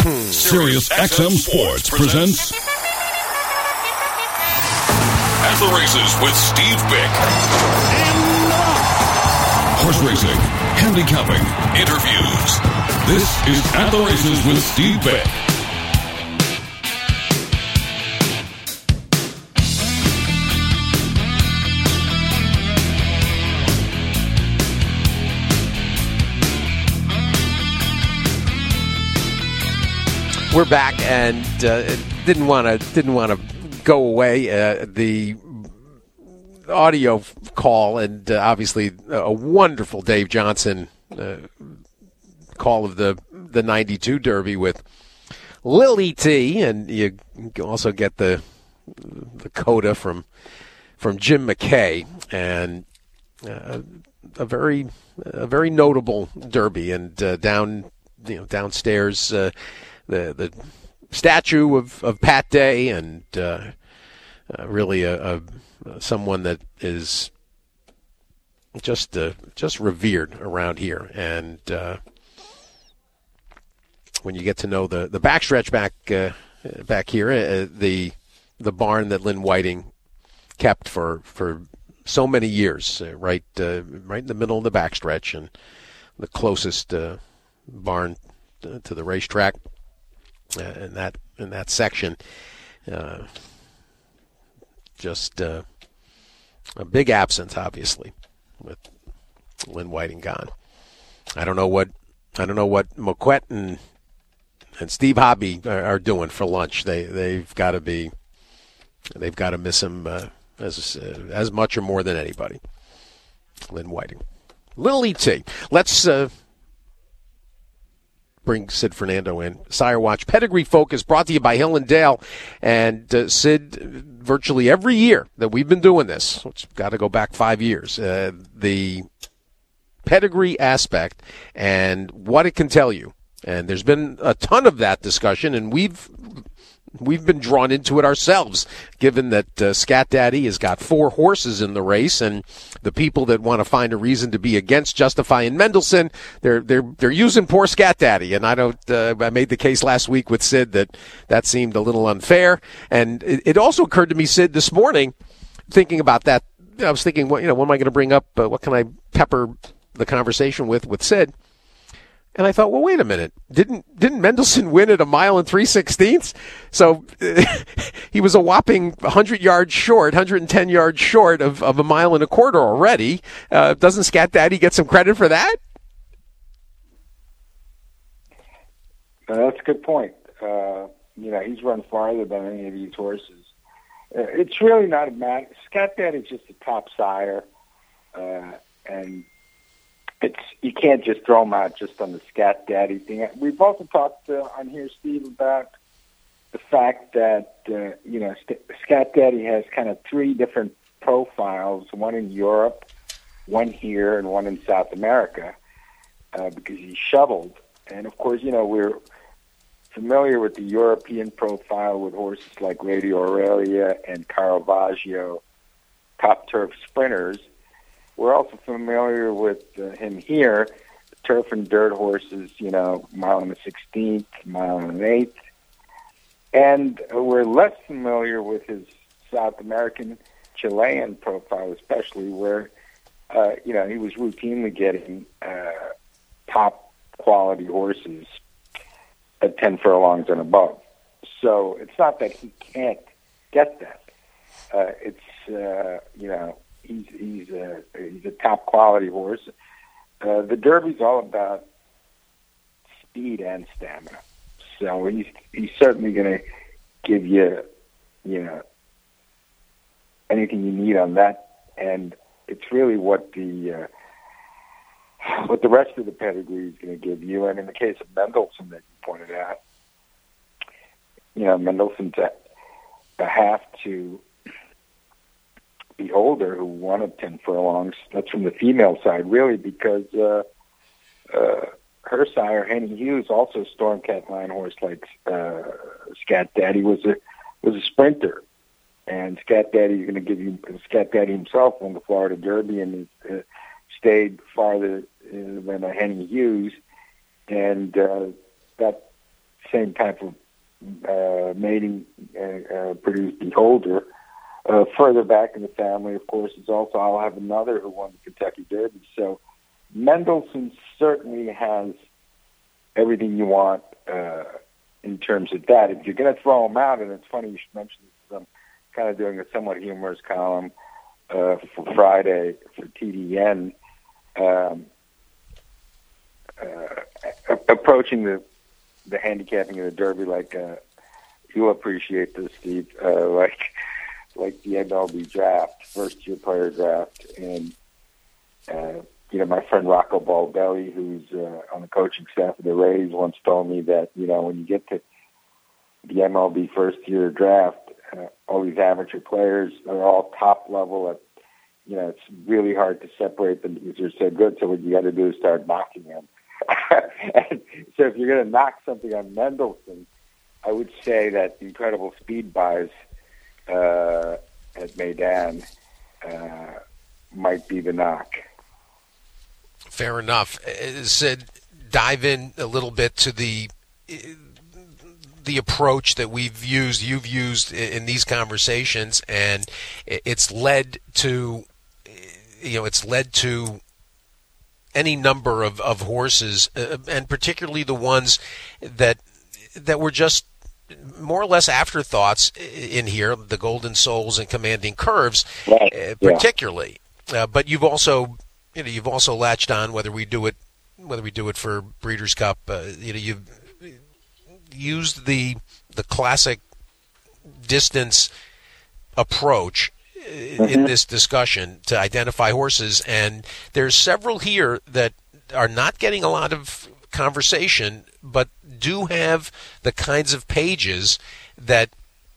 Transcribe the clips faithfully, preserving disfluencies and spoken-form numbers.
Sirius X M Sports presents At the Races with Steve Bick. Horse racing, handicapping, interviews. This is At the Races with Steve Bick. We're back, and uh, didn't want to didn't want to go away. Uh, the audio call, and uh, obviously a wonderful Dave Johnson uh, call of the the ninety-two Derby with Lily T, and you also get the the coda from from Jim McKay, and uh, a very a very notable Derby, and uh, down you know downstairs. Uh, The the statue of, of Pat Day, and uh, uh, really a, a someone that is just uh, just revered around here. And uh, when you get to know the, the backstretch back uh, back here, uh, the the barn that Lynn Whiting kept for, for so many years, uh, right uh, right in the middle of the backstretch, and the closest uh, barn to, to the racetrack. Uh, in that in that section, uh, just uh, a big absence, obviously, with Lynn Whiting gone. I don't know what I don't know what Moquette and and Steve Hobby are, are doing for lunch. They they've got to be they've got to miss him uh, as uh, as much or more than anybody. Lynn Whiting, Lily T. Let's. Uh, Bring Sid Fernando in. Sire Watch Pedigree Focus brought to you by Hill and Dale. And uh, Sid, virtually every year that we've been doing this, which got to go back five years, uh, the pedigree aspect and what it can tell you. And there's been a ton of that discussion, and we've we've been drawn into it ourselves, given that uh, Scat Daddy has got four horses in the race, and the people that want to find a reason to be against justifying Mendelssohn, they're they're they're using poor Scat Daddy. And I don't. Uh, I made the case last week with Sid that that seemed a little unfair, and it, it also occurred to me, Sid, this morning, thinking about that. I was thinking, what you know, what am I going to bring up? Uh, what can I pepper the conversation with with Sid? And I thought, well, wait a minute. Didn't didn't Mendelssohn win at a mile and three sixteenths? So uh, he was a whopping one hundred yards short, one hundred ten yards short of, of a mile and a quarter already. Uh, doesn't Scat Daddy get some credit for that? Uh, that's a good point. Uh, you know, he's run farther than any of these horses. Uh, it's really not a matter. Scat Daddy's just a top sire, uh, and It's you can't just throw them out just on the Scat Daddy thing. We've also talked uh, on here, Steve, about the fact that uh, you know St- Scat Daddy has kind of three different profiles: one in Europe, one here, and one in South America, uh, because he's shuttled. And of course, you know we're familiar with the European profile with horses like Radio Aurelia and Caravaggio, top turf sprinters. We're also familiar with uh, him here, turf and dirt horses, you know, mile and a sixteenth, mile and an eighth. And we're less familiar with his South American, Chilean profile, especially where, uh, you know, he was routinely getting uh, top quality horses at ten furlongs and above. So it's not that he can't get that. Uh, it's, uh, you know, He's he's a he's a top quality horse. Uh, the Derby's all about speed and stamina, so he's he's certainly going to give you, you know, anything you need on that. And it's really what the uh, what the rest of the pedigree is going to give you. And in the case of Mendelssohn that you pointed out, you know, Mendelssohn's a, a half to Beholder, who won at ten furlongs. That's from the female side, really, because uh, uh, her sire, Henny Hughes, also Stormcat line horse like uh, Scat Daddy, was a was a sprinter. And Scat Daddy is going to give you, Scat Daddy himself won the Florida Derby and uh, stayed farther uh, than a Henny Hughes. And uh, that same type of uh, mating uh, uh, produced beholder. Uh, further back in the family, of course, is also I'll have another who won the Kentucky Derby. So Mendelssohn certainly has everything you want uh, in terms of that. If you're going to throw him out, and it's funny you should mention this, I'm kind of doing a somewhat humorous column uh, for Friday for T D N, um, uh, approaching the the handicapping of the Derby like uh, you'll appreciate this, Steve, uh, like like the M L B draft, first year player draft, and uh, you know, my friend Rocco Baldelli, who's uh, on the coaching staff of the Rays, once told me that, you know, when you get to the M L B first-year draft, uh, all these amateur players are all top level. At, you know, it's really hard to separate them because they're so good. So what you got to do is start knocking them. And so if you're going to knock something on Mendelssohn, I would say that incredible speed buys uh, at Meydan uh, might be the knock. Fair enough. Sid, dive in a little bit to the the approach that we've used, you've used in these conversations, and it's led to, you know, it's led to any number of, of horses, uh, and particularly the ones that that were just more or less afterthoughts in here, the Golden Souls and Commanding Curves, right. uh, particularly. Yeah. Uh, but you've also You know, you've also latched on whether we do it, whether we do it for Breeders' Cup. Uh, you know, you've used the the classic distance approach mm-hmm. in this discussion to identify horses, and there's several here that are not getting a lot of conversation, but do have the kinds of pages that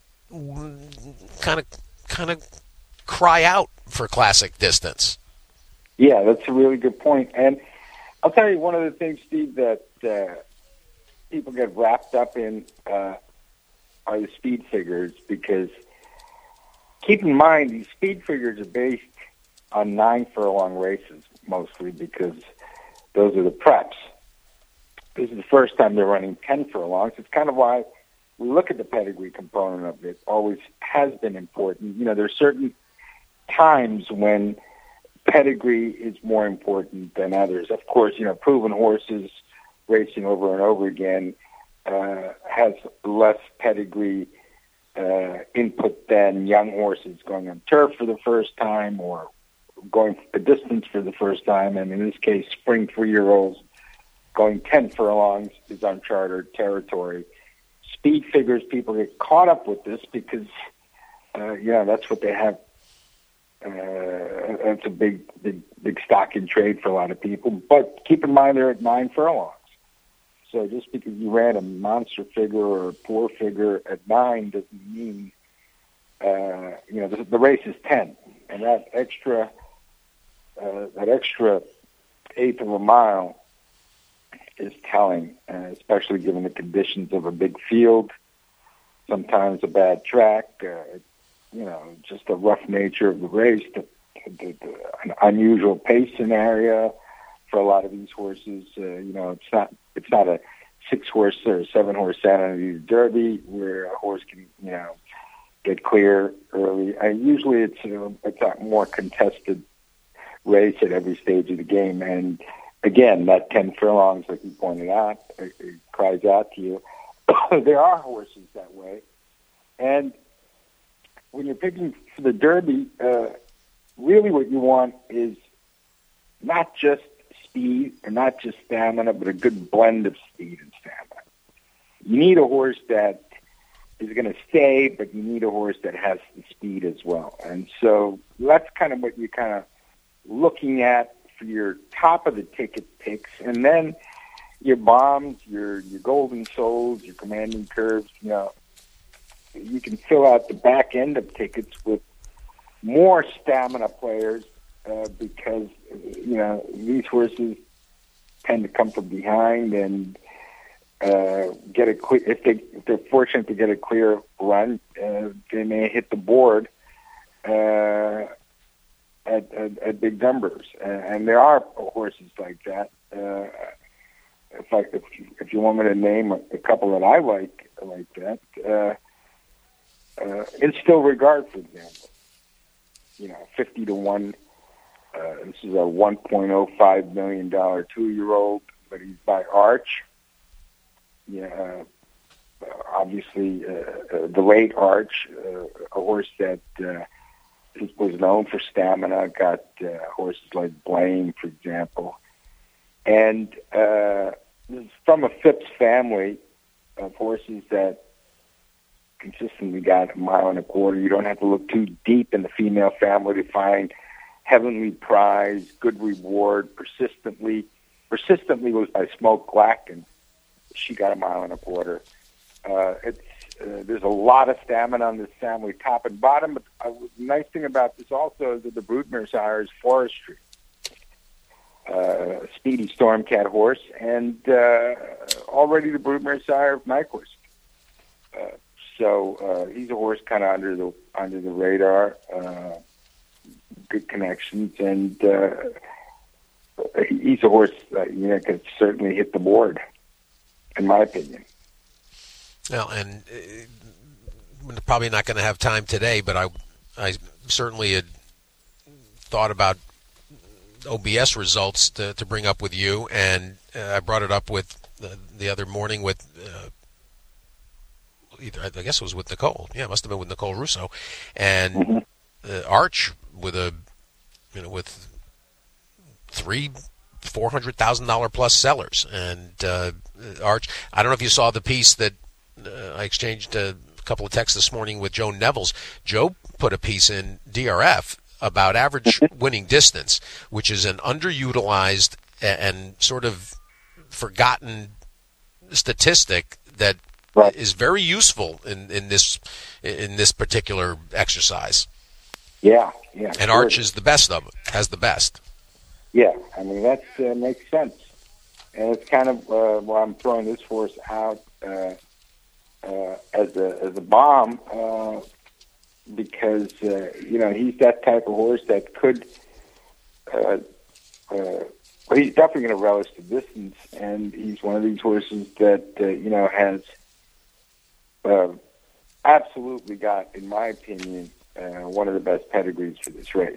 kind of kind of cry out for classic distance. Yeah, that's a really good point. And I'll tell you one of the things, Steve, that uh, people get wrapped up in uh, are the speed figures, because keep in mind these speed figures are based on nine furlong races mostly, because those are the preps. This is the first time they're running ten furlongs. It's kind of why we look at the pedigree component of it. Always has been important. You know, there's certain times when pedigree is more important than others. Of course, you know, proven horses racing over and over again uh, has less pedigree uh, input than young horses going on turf for the first time or going a distance for the first time. And in this case, spring three-year-olds going ten furlongs is uncharted territory. Speed figures, people get caught up with this because, uh, you know, that's what they have. Uh, it's a big, big, big stock in trade for a lot of people. But keep in mind they're at nine furlongs. So just because you ran a monster figure or a poor figure at nine doesn't mean, uh, you know, the, the race is ten. And that extra, uh, that extra eighth of a mile is telling, uh, especially given the conditions of a big field, sometimes a bad track, uh, you know, just the rough nature of the race, the, the, the, an unusual pace scenario for a lot of these horses. Uh, you know, it's not it's not a six horse or seven horse Santa Anita Derby where a horse can, you know, get clear early. I, usually, it's uh, it's a more contested race at every stage of the game, and again, that ten furlongs, like you pointed out, it, it cries out to you. There are horses that way, and when you're picking for the Derby, uh, really what you want is not just speed or not just stamina, but a good blend of speed and stamina. You need a horse that is going to stay, but you need a horse that has the speed as well. And so that's kind of what you're kind of looking at for your top of the ticket picks. And then your bombs, your, your Golden Souls, your Commanding Curves, you know, you can fill out the back end of tickets with more stamina players uh, because, you know, these horses tend to come from behind and uh, get a clear, if, they, if they're fortunate to get a clear run, uh, they may hit the board uh, at, at, at big numbers. Uh, and there are horses like that. Uh, if I if you, if you want me to name a, a couple that I like like that, uh, uh, Instill Regard, for example. You know, fifty to one. Uh, this is a one point oh five million dollar two-year-old, but he's by Arch. Yeah, uh, obviously uh, uh, the late Arch, uh, a horse that uh, was known for stamina. Got uh, horses like Blame, for example, and uh, this is from a Phipps family of horses that consistently got a mile and a quarter. You don't have to look too deep in the female family to find Heavenly Prize, Good Reward, Persistently. Persistently was by Smoke Glackton. She got a mile and a quarter. Uh, it's uh, there's a lot of stamina on this family, top and bottom. But uh, the nice thing about this also is that the broodmare sire is Forestry, uh, speedy Stormcat horse, and uh, already the broodmare sire of Nyquist. Uh, so uh, he's a horse kind of under the under the radar. Uh, good connections, and uh, he's a horse that you know could certainly hit the board, in my opinion. Well, and uh, we're probably not going to have time today, but I, I certainly had thought about O B S results to, to bring up with you, and uh, I brought it up with the, the other morning with, uh, either I guess it was with Nicole. Yeah, it must have been with Nicole Russo, and Mm-hmm. uh, Arch with a, you know, with three four hundred thousand dollar plus sellers, and uh, Arch. I don't know if you saw the piece that uh, I exchanged a couple of texts this morning with Joe Nevels. Joe put a piece in D R F about average winning distance, which is an underutilized and sort of forgotten statistic that Right. is very useful in, in this in this particular exercise. Yeah, yeah. And sure. Arch is the best of them, has the best. Yeah, I mean, that uh, makes sense. And it's kind of uh, why I'm throwing this horse out uh, uh, as a as a bomb uh, because, uh, you know, he's that type of horse that could, uh, uh, well, he's definitely going to relish the distance, and he's one of these horses that, uh, you know, has uh, absolutely got, in my opinion, uh, one of the best pedigrees for this race.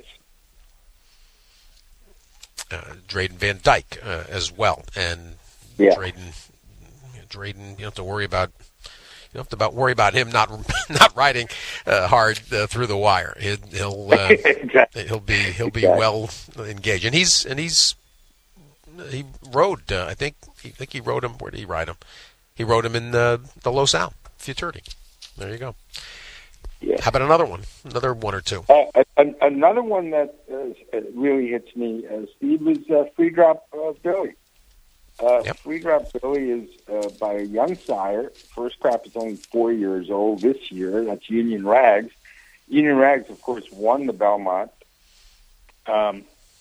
Uh, Drayden Van Dyke uh, as well, and Yeah. Drayden, Drayden, you don't have to worry about you don't have to about worry about him not not riding uh, hard uh, through the wire. He'll he'll, uh, Exactly. he'll be he'll be Exactly. well engaged, and he's and he's he rode. Uh, I think I think he rode him. Where did he ride him? He rode him in the the Los Al Futurity. There you go. Yeah. How about another one? Another one or two. Uh, an, another one that uh, really hits me, uh, Steve, is uh, Free Drop uh, Billy. Uh, Yep. Free Drop Billy is uh, by a young sire. First crop is only four years old this year. That's Union Rags. Union Rags, of course, won the Belmont. Um,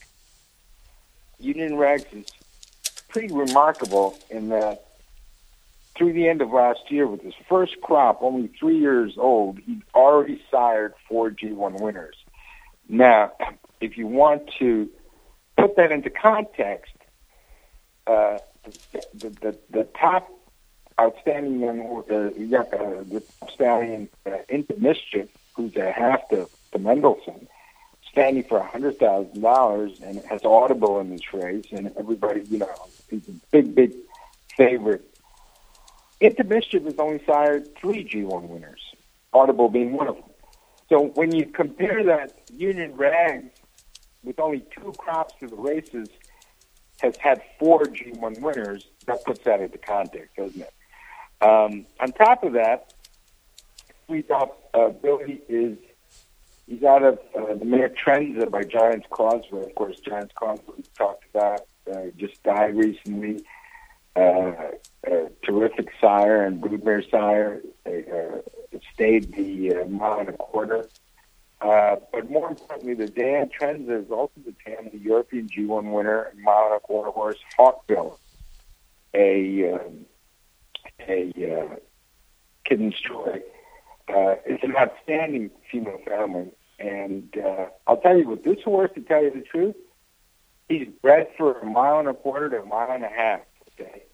Union Rags is pretty remarkable in that through the end of last year, with his first crop, only three years old, he'd already sired four G one winners. Now, if you want to put that into context, uh, the, the, the top outstanding young horse, uh, uh, the stallion uh, Into Mischief, who's a half to, to Mendelssohn, standing for one hundred thousand dollars and has Audible in this race, and everybody, you know, he's a big, big favorite. Into Mischief has only sired three G one winners, Audible being one of them. So when you compare that, Union Rags, with only two crops to the races, has had four G one winners. That puts that into context, doesn't it? Um, on top of that, we thought uh, Billy is, he's out of uh, the mare Trenza by Giants Causeway. Of course, Giants Causeway we talked about, uh, just died recently. Uh, a terrific sire and broodmare sire. They uh, stayed the uh, mile and a quarter. Uh, but more importantly, the Dan Trenza is also the Tam, the European G one winner, mile and a quarter horse, Hawkbill, a um, a uh, Kidden's Joy. Uh, it's an outstanding female family, and uh, I'll tell you, with this horse, to tell you the truth, he's bred for a mile and a quarter to a mile and a half today.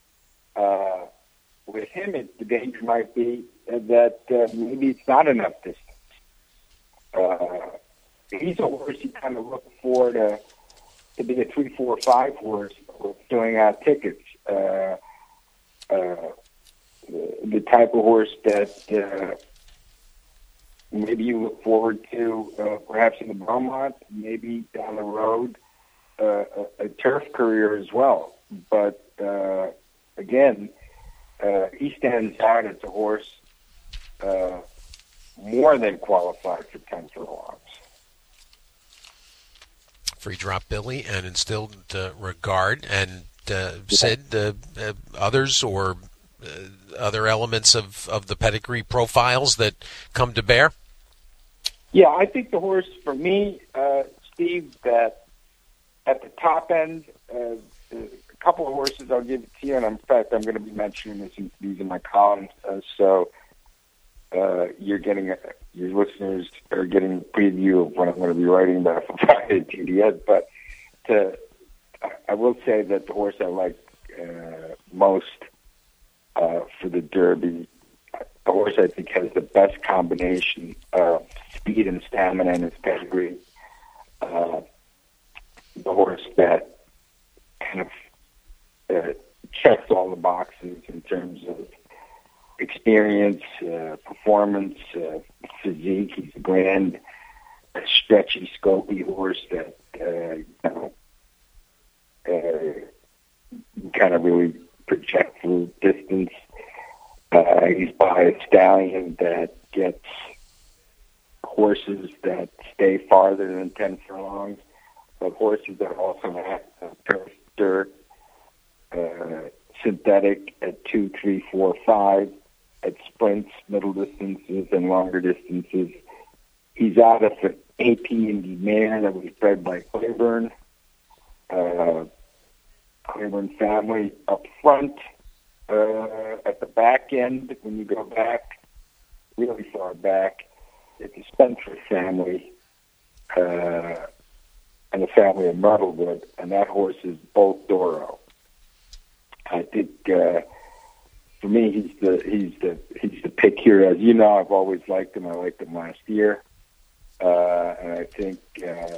Uh, with him, it, the danger might be that uh, maybe it's not enough distance. Uh, he's a horse you kind of look for to, to be a three, four, five horse filling out tickets. Uh, uh, the, the type of horse that uh, maybe you look forward to, uh, perhaps in the Belmont, maybe down the road, uh, a, a turf career as well. But uh, again, uh, he stands out as a horse uh, more than qualified for ten furlongs. Free drop Billy and instilled uh, regard. And uh, Sid, uh, uh, others or uh, other elements of, of the pedigree profiles that come to bear? Yeah, I think the horse, for me, uh, Steve, that at the top end, uh, a couple of horses I'll give it to you, and in fact, I'm going to be mentioning this in, these in my columns, uh, so uh, you're getting, your listeners are getting a preview of what I'm going to be writing about for Friday at T D S, but to, I will say that the horse I like uh, most uh, for the Derby, the horse I think has the best combination of speed and stamina in his pedigree. Uh, the horse that kind of uh, checks all the boxes in terms of experience, uh, performance, uh, physique. He's a grand, a stretchy, scopy horse that uh, you know, uh, kind of really project through distance. Uh, he's by a stallion that gets horses that stay farther than ten furlongs, but horses that also have uh, turf, dirt, uh, synthetic at two, three, four, five, at sprints, middle distances, and longer distances. He's out of an A P Indy mare that was bred by Claiborne, uh, Claiborne family up front. Uh, at the back end, when you go back, really far back, it's the Spencer family uh, and the family of Myrtlewood, and that horse is Bolt Doro. I think uh, for me, he's the he's the he's the pick here. As you know, I've always liked him. I liked him last year, uh, and I think uh,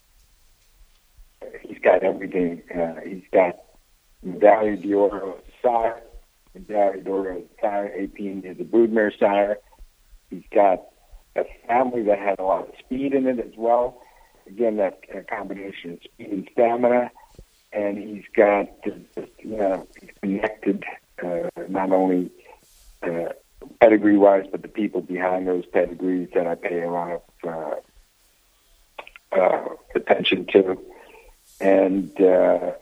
he's got everything. Uh, he's got Medaglia d'Oro sire. Medaglia d'Oro sire, A P is a broodmare sire. He's got a family that had a lot of speed in it as well. Again, that uh, combination of speed and stamina. And he's got, uh, you know, he's connected uh, not only uh, pedigree-wise, but the people behind those pedigrees that I pay a lot of uh, uh, attention to. And, uh,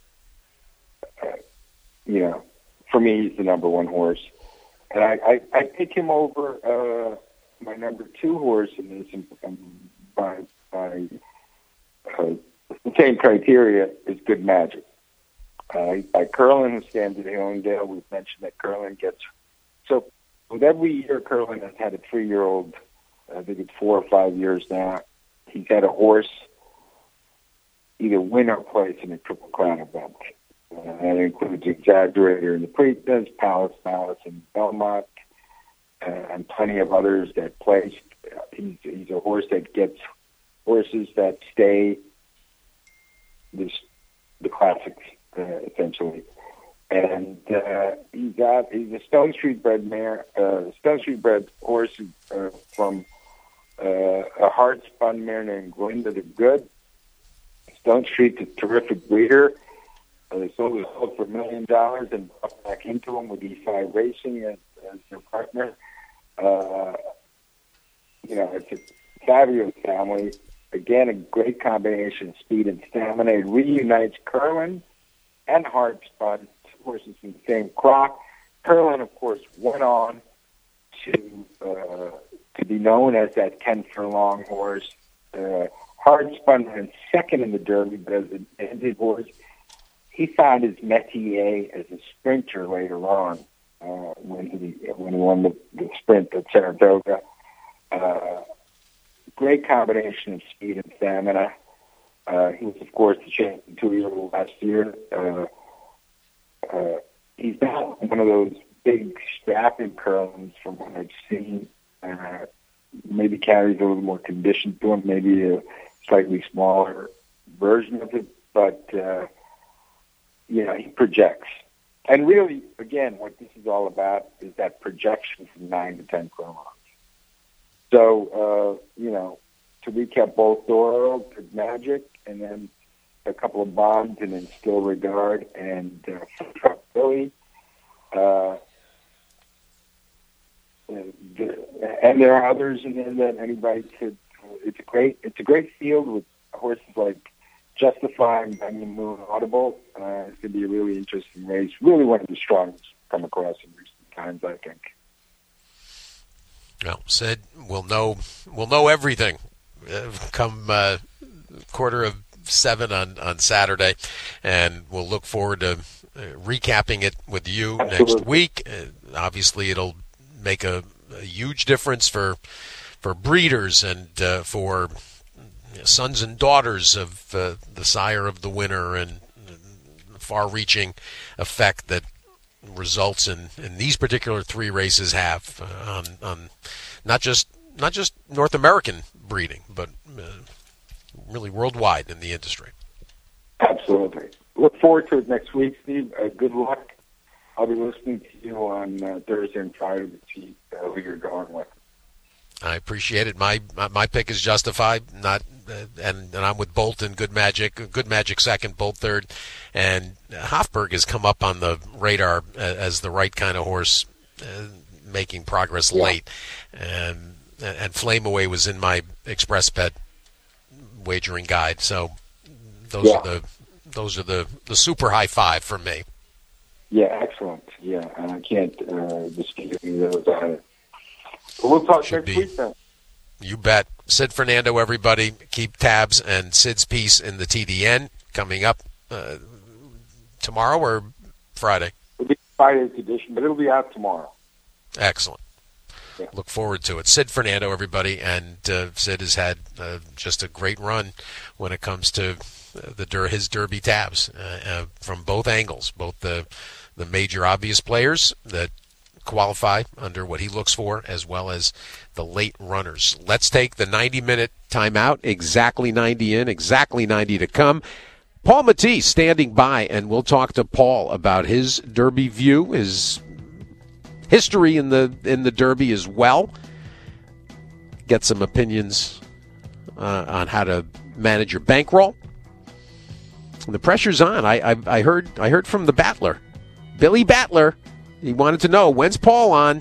uh, you know, for me, he's the number one horse. And I, I, I pick him over uh, my number two horse in this um, by, by uh, the same criteria is Good Magic. Uh, by Curlin, who stands at Hillingdale. We've mentioned that Curlin gets... So with every year, Curlin has had a three-year-old, I think it's four or five years now. He's had a horse either win or place in a Triple Crown event. Uh, that includes Exaggerator in the Preakness, Palace Palace in Belmont, uh, and plenty of others that placed. Uh, he's, he's a horse that gets horses that stay this, the classics, uh, essentially. And uh, he got, he's a Stone Street bred mare, uh, Stone Street bred horse uh, from uh, a hard-spun mare named Glinda the Good. Stone Street's a terrific breeder. Uh, they sold it for a million dollars and brought back into him with E five Racing as, as their partner. Uh, you know, it's a fabulous family. Again, a great combination of speed and stamina. It reunites Curlin and Hardspun, horses in the same crop. Curlin, of course, went on to uh, to be known as that ten furlong horse. Uh, Hardspun ran second in the Derby, but as an ended horse, he found his métier as a sprinter later on uh, when he when he won the, the sprint at Saratoga. Uh, great combination of speed and stamina. Uh, he was, of course, the champion two-year-old last year. Uh, uh, he's not one of those big strapping curls from what I've seen. Uh, maybe carries a little more condition to him, maybe a slightly smaller version of it, but, uh, you know, he projects. And really, again, what this is all about is that projection from nine to ten furlongs. So, uh, you know, to recap both Doyle, Good Magic, and then a couple of bonds, and then Still Regard and uh, Truck Billy. Uh, and there are others in there that anybody could. It's a great. It's a great field with horses like Justify and Magnum Moon Audible. Uh, it's going to be a really interesting race. Really one of the strongest come across in recent times, I think. Well, Sid, we'll know. We'll know everything uh, come uh, quarter of seven on, on Saturday, and we'll look forward to uh, recapping it with you Absolutely. next week. Uh, obviously, it'll make a, a huge difference for for breeders and uh, for sons and daughters of uh, the sire of the winner, and the far-reaching effect that results in, in these particular three races have uh, on, on not just not just North American breeding, but uh, really worldwide in the industry. Absolutely. Look forward to it next week, Steve. Uh, good luck. I'll be listening to you on uh, Thursday and Friday to see uh, who you're going with. I appreciate it. My my, my pick is Justified, not uh, and, and I'm with Bolton, Good Magic, Good Magic second, Bolt third, and Hofburg has come up on the radar as the right kind of horse, uh, making progress yeah. late, and and Flame Away was in my Express Bet wagering guide. So those yeah. are the those are the, the super high five for me. Yeah, excellent. Yeah, and I can't uh, dispute any of those either. But we'll talk Should next be. week then. You bet. Sid Fernando, everybody. Keep tabs and Sid's piece in the T D N coming up uh, tomorrow or Friday? It'll be Friday's edition, but it'll be out tomorrow. Excellent. Yeah. Look forward to it. Sid Fernando, everybody, and uh, Sid has had uh, just a great run when it comes to uh, the Der- his Derby tabs uh, uh, from both angles, both the the major obvious players that qualify under what he looks for, as well as the late runners. Let's take the ninety-minute timeout. Exactly ninety in, exactly ninety to come. Paul Matisse standing by, and we'll talk to Paul about his Derby view, his history in the in the Derby as well. Get some opinions uh, on how to manage your bankroll. And the pressure's on. I, I I heard I heard from the Battler, Billy Battler. He wanted to know, when's Paul on?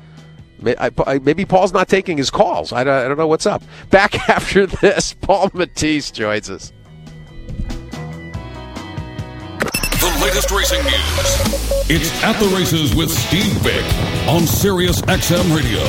Maybe Paul's not taking his calls. I don't, I don't know what's up. Back after this, Paul Matisse joins us. The latest racing news. It's At the Races with Steve Bick on Sirius X M Radio.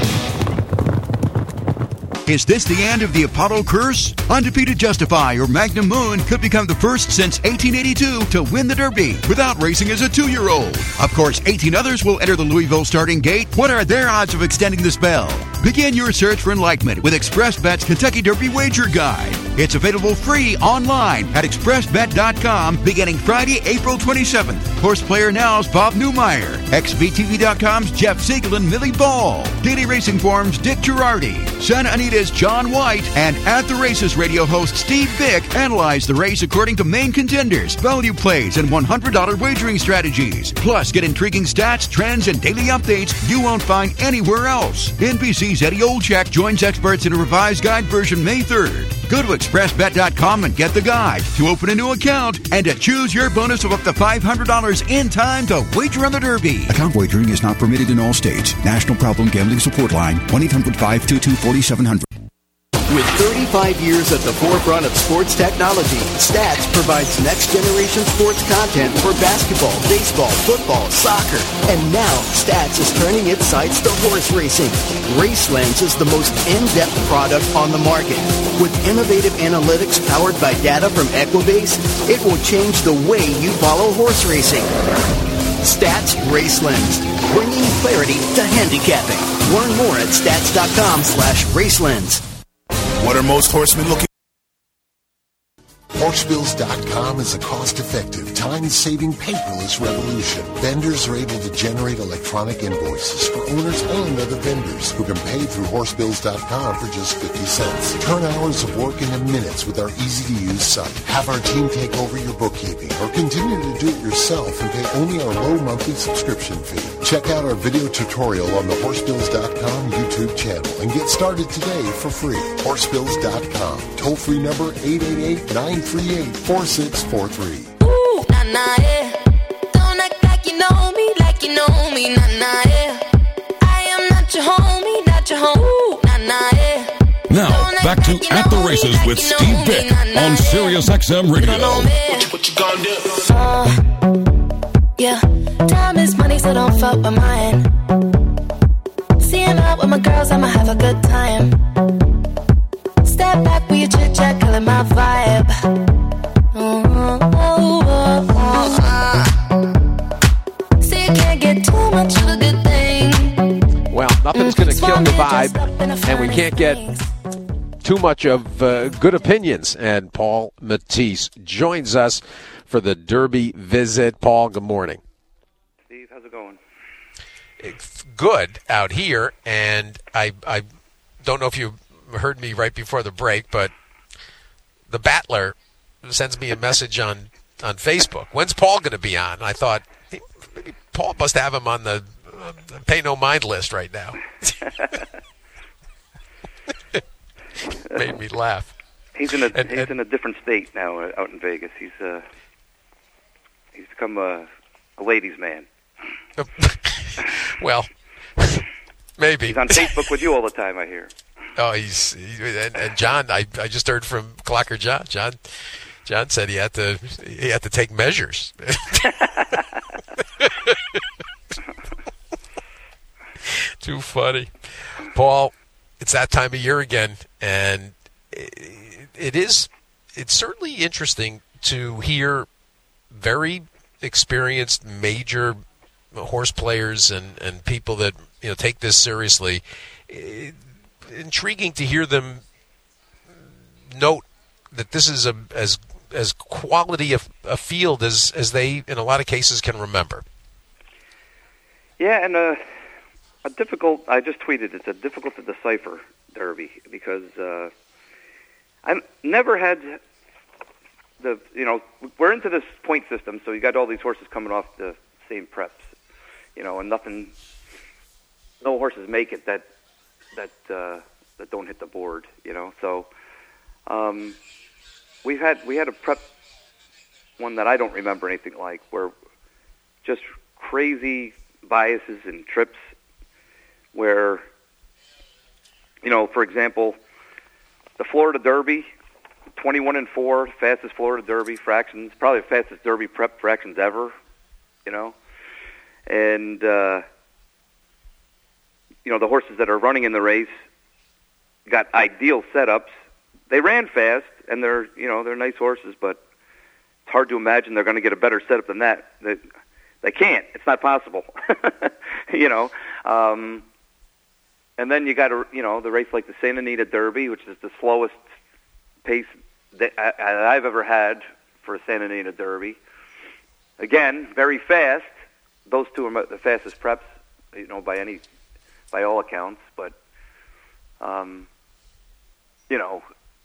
Is this the end of the Apollo curse? Undefeated Justify or Magnum Moon could become the first since eighteen eighty-two to win the Derby without racing as a two-year-old. Of course, eighteen others will enter the Louisville starting gate. What are their odds of extending the spell? Begin your search for enlightenment with ExpressBet's Kentucky Derby Wager Guide. It's available free online at express bet dot com beginning Friday, April twenty-seventh. Horse Player Now's Bob Newmeyer, X V T V dot com's Jeff Siegel and Millie Ball, Daily Racing Forum's Dick Girardi, Santa Anita's John White, and At the Races radio host Steve Bick analyze the race according to main contenders, value plays, and one hundred dollars wagering strategies. Plus, get intriguing stats, trends, and daily updates you won't find anywhere else. N B C's Eddie Olczyk joins experts in a revised guide version May third. Go to express bet dot com and get the guide to open a new account and to choose your bonus of up to five hundred dollars in time to wager on the Derby. Account wagering is not permitted in all states. National Problem Gambling Support Line, one eight hundred five two two four seven zero zero. With thirty-five years at the forefront of sports technology, Stats provides next-generation sports content for basketball, baseball, football, soccer. And now, Stats is turning its sights to horse racing. RaceLens is the most in-depth product on the market. With innovative analytics powered by data from Equibase, it will change the way you follow horse racing. Stats RaceLens, bringing clarity to handicapping. Learn more at stats dot com slash racelens. What are most horsemen looking Horse Bills dot com is a cost-effective, time-saving, paperless revolution. Vendors are able to generate electronic invoices for owners and other vendors who can pay through Horse Bills dot com for just fifty cents. Turn hours of work into minutes with our easy-to-use site. Have our team take over your bookkeeping or continue to do it yourself and pay only our low monthly subscription fee. Check out our video tutorial on the Horse Bills dot com YouTube channel and get started today for free. Horse Bills dot com. Toll-free number eight eight eight, nine three eight, four six four three. Ooh, nah, nah, yeah. Don't act like you know me, like you know me, nah, nah, yeah. I am not your homie, not your home. Ooh, nah, nah, yeah. Now, back to At the Races with Steve Bick on Sirius X M Radio. What you gonna do? Uh, yeah, time is money, so don't fuck with mine. Seeing out with my girls, I'ma have a good time. Step back with your chit chat, killing my vibe. Oh, oh, oh, oh, uh. See, you can't get too much of a good thing. Well, nothing's going to kill the vibe, and we can't get too much of uh, good opinions. And Paul Matisse joins us for the Derby visit. Paul, good morning. Steve, how's it going? It's good out here, and I I don't know if you heard me right before the break, but the Battler sends me a message on, on Facebook. When's Paul going to be on? I thought, hey, maybe Paul must have him on the uh, pay no mind list right now. Made me laugh. He's in a and, he's and, in a different state now uh, out in Vegas. He's uh he's become a, a ladies' man. Well, maybe he's on Facebook with you all the time, I hear. Oh, he's he, and, and John. I, I just heard from Clocker John. John John said he had to he had to take measures. Too funny, Paul. It's that time of year again, and it, it is. It's certainly interesting to hear very experienced major horse players and, and people that you know take this seriously. It, intriguing to hear them note that this is a as as quality of a field as as they in a lot of cases can remember. Yeah, and uh, a difficult. I just tweeted it's a difficult to decipher Derby because uh, I never had the you know we're into this point system, so you got all these horses coming off the same preps, you know, and nothing, no horses make it that. that uh, that don't hit the board, you know. So um, we've had we had a prep one that I don't remember anything like, where just crazy biases and trips, where you know, for example, the Florida Derby, twenty-one and four, fastest Florida Derby fractions, probably the fastest Derby prep fractions ever, you know, and. Uh, You know, the horses that are running in the race got ideal setups. They ran fast, and they're, you know, they're nice horses, but it's hard to imagine they're going to get a better setup than that. They, they can't. It's not possible. you know. Um, and then you got, a, you know, the race like the Santa Anita Derby, which is the slowest pace that I, I've ever had for a Santa Anita Derby. Again, very fast. Those two are the fastest preps, you know, by any... by all accounts, but, um, you know,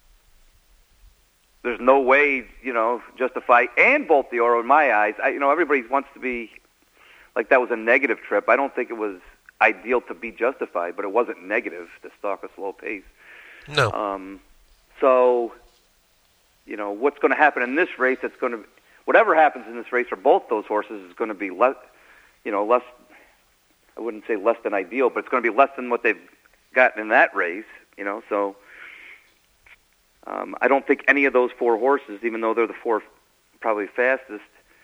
there's no way, you know, justify, and Bolt d'Oro in my eyes, I, you know, everybody wants to be, like that was a negative trip. I don't think it was ideal to be justified, but it wasn't negative to stalk a slow pace. No. Um, so, you know, what's going to happen in this race, it's going to, whatever happens in this race for both those horses is going to be less, you know, less, I wouldn't say less than ideal, but it's going to be less than what they've gotten in that race, you know. So um, I don't think any of those four horses, even though they're the four probably fastest,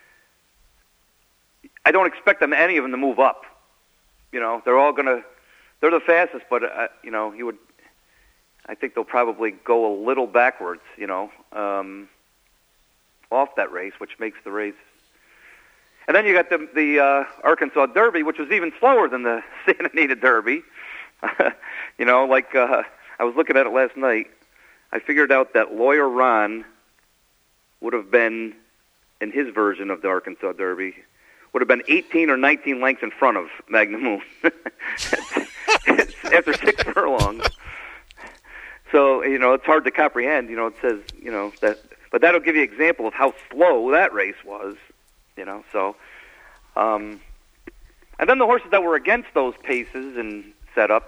I don't expect them, any of them, to move up. You know, they're all going to, they're the fastest, but, uh, you know, you would, I think they'll probably go a little backwards, you know, um, off that race, which makes the race. And then you got the, the uh, Arkansas Derby, which was even slower than the Santa Anita Derby. you know, like uh, I was looking at it last night. I figured out that Lawyer Ron would have been, in his version of the Arkansas Derby, would have been eighteen or nineteen lengths in front of Magnum Moon after six furlongs. So, you know, it's hard to comprehend. You know, it says, you know, that, but that'll give you an example of how slow that race was, you know, so. Um, and then the horses that were against those paces and setups,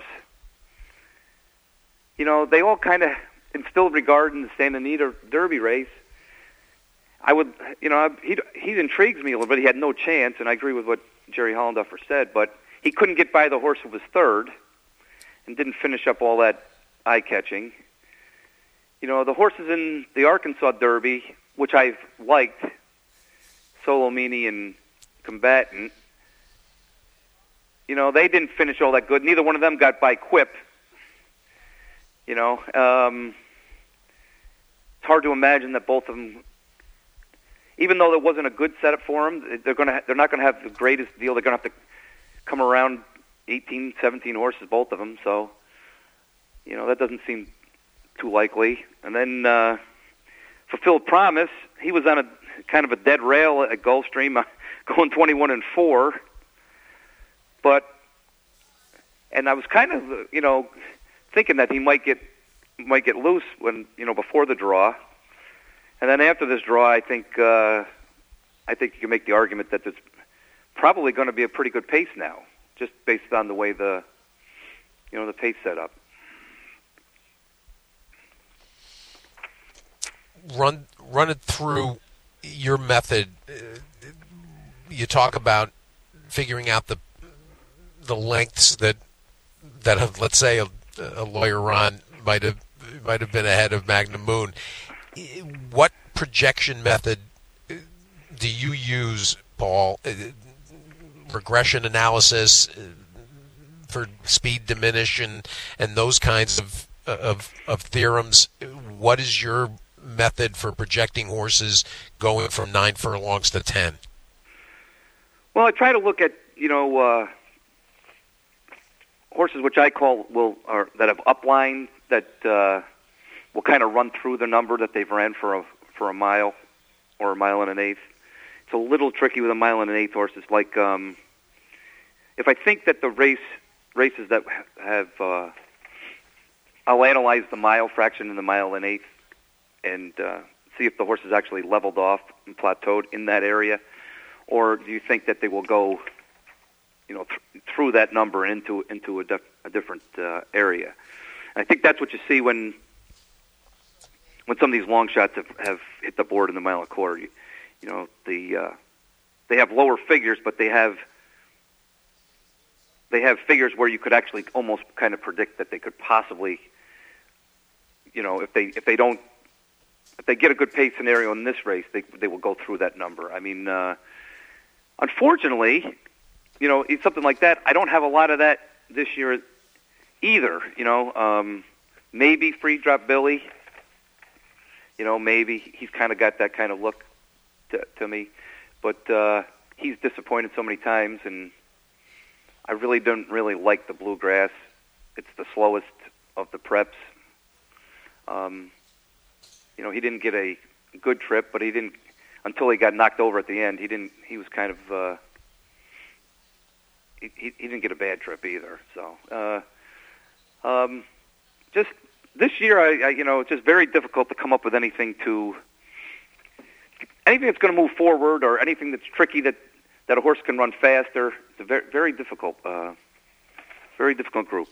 you know, they all kind of instilled regard in the Santa Anita Derby race. I would, you know, he he intrigues me a little bit. He had no chance, and I agree with what Jerry Hollenduffer said, but he couldn't get by the horse who was third and didn't finish up all that eye-catching. You know, the horses in the Arkansas Derby, which I've liked, Solomini and Combatant, you know, they didn't finish all that good. Neither one of them got by Quip. You know, um, it's hard to imagine that both of them, even though there wasn't a good setup for them, they're going to they're not going to have the greatest deal. They're going to have to come around eighteen, seventeen horses, both of them. So, you know, that doesn't seem too likely. And then uh, Fulfilled Promise, he was on a kind of a dead rail at Gulfstream, uh, going twenty-one and four. But, and I was kind of, you know, thinking that he might get might get loose when, you know, before the draw. And then after this draw, I think uh, I think you can make the argument that there's probably going to be a pretty good pace now, just based on the way the, you know, the pace set up. Run run it through your method. You talk about figuring out the the lengths that that have, let's say, a, a lawyer Ron might have might have been ahead of Magnum Moon. What projection method do you use, Paul? Regression analysis for speed diminish and, and those kinds of, of of theorems. What is your method for projecting horses going from nine furlongs to ten? Well, I try to look at, you know, uh, horses which I call will are that have upline that uh, will kind of run through the number that they've ran for a for a mile or a mile and an eighth. It's a little tricky with a mile and an eighth horses. Like um, if I think that the race races that have, uh, I'll analyze the mile fraction in the mile and eighth and uh, see if the horse is actually leveled off and plateaued in that area, or do you think that they will go, you know, th- through that number into into a, dif- a different uh, area? And I think that's what you see when when some of these long shots have, have hit the board in the mile and a quarter. You, you know, the uh, they have lower figures, but they have they have figures where you could actually almost kind of predict that they could possibly, you know, if they if they don't if they get a good pace scenario in this race, they they will go through that number. I mean, uh, unfortunately, you know, it's something like that. I don't have a lot of that this year either. You know, um, maybe Free Drop Billy. You know, maybe he's kind of got that kind of look to, to me, but uh, he's disappointed so many times, and I really don't really like the Bluegrass. It's the slowest of the preps. Um, you know, he didn't get a good trip, but he didn't until he got knocked over at the end. He didn't. He was kind of. Uh, he, he he didn't get a bad trip either. So, uh, um, just. This year, I, I, you know, it's just very difficult to come up with anything to anything that's going to move forward or anything that's tricky that, that a horse can run faster. It's a very very difficult, uh, very difficult group.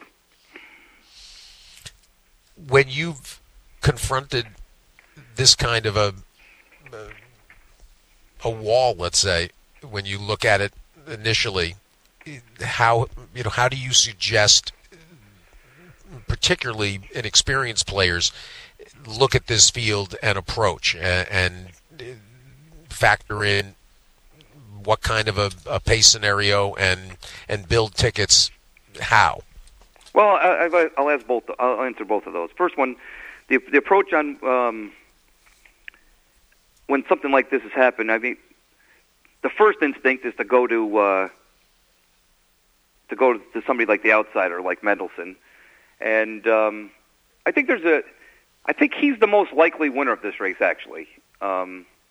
When you've confronted this kind of a a wall, let's say, when you look at it initially, how you know how do you suggest, particularly inexperienced players, look at this field and approach and, and factor in what kind of a, a pace scenario and and build tickets how? Well, I, I'll ask both. I'll answer both of those. First one, the the approach on um, when something like this has happened. I mean, the first instinct is to go to uh, to go to somebody like the outsider, like Mendelssohn. And um, I think there's a, I think he's the most likely winner of this race. Actually, um,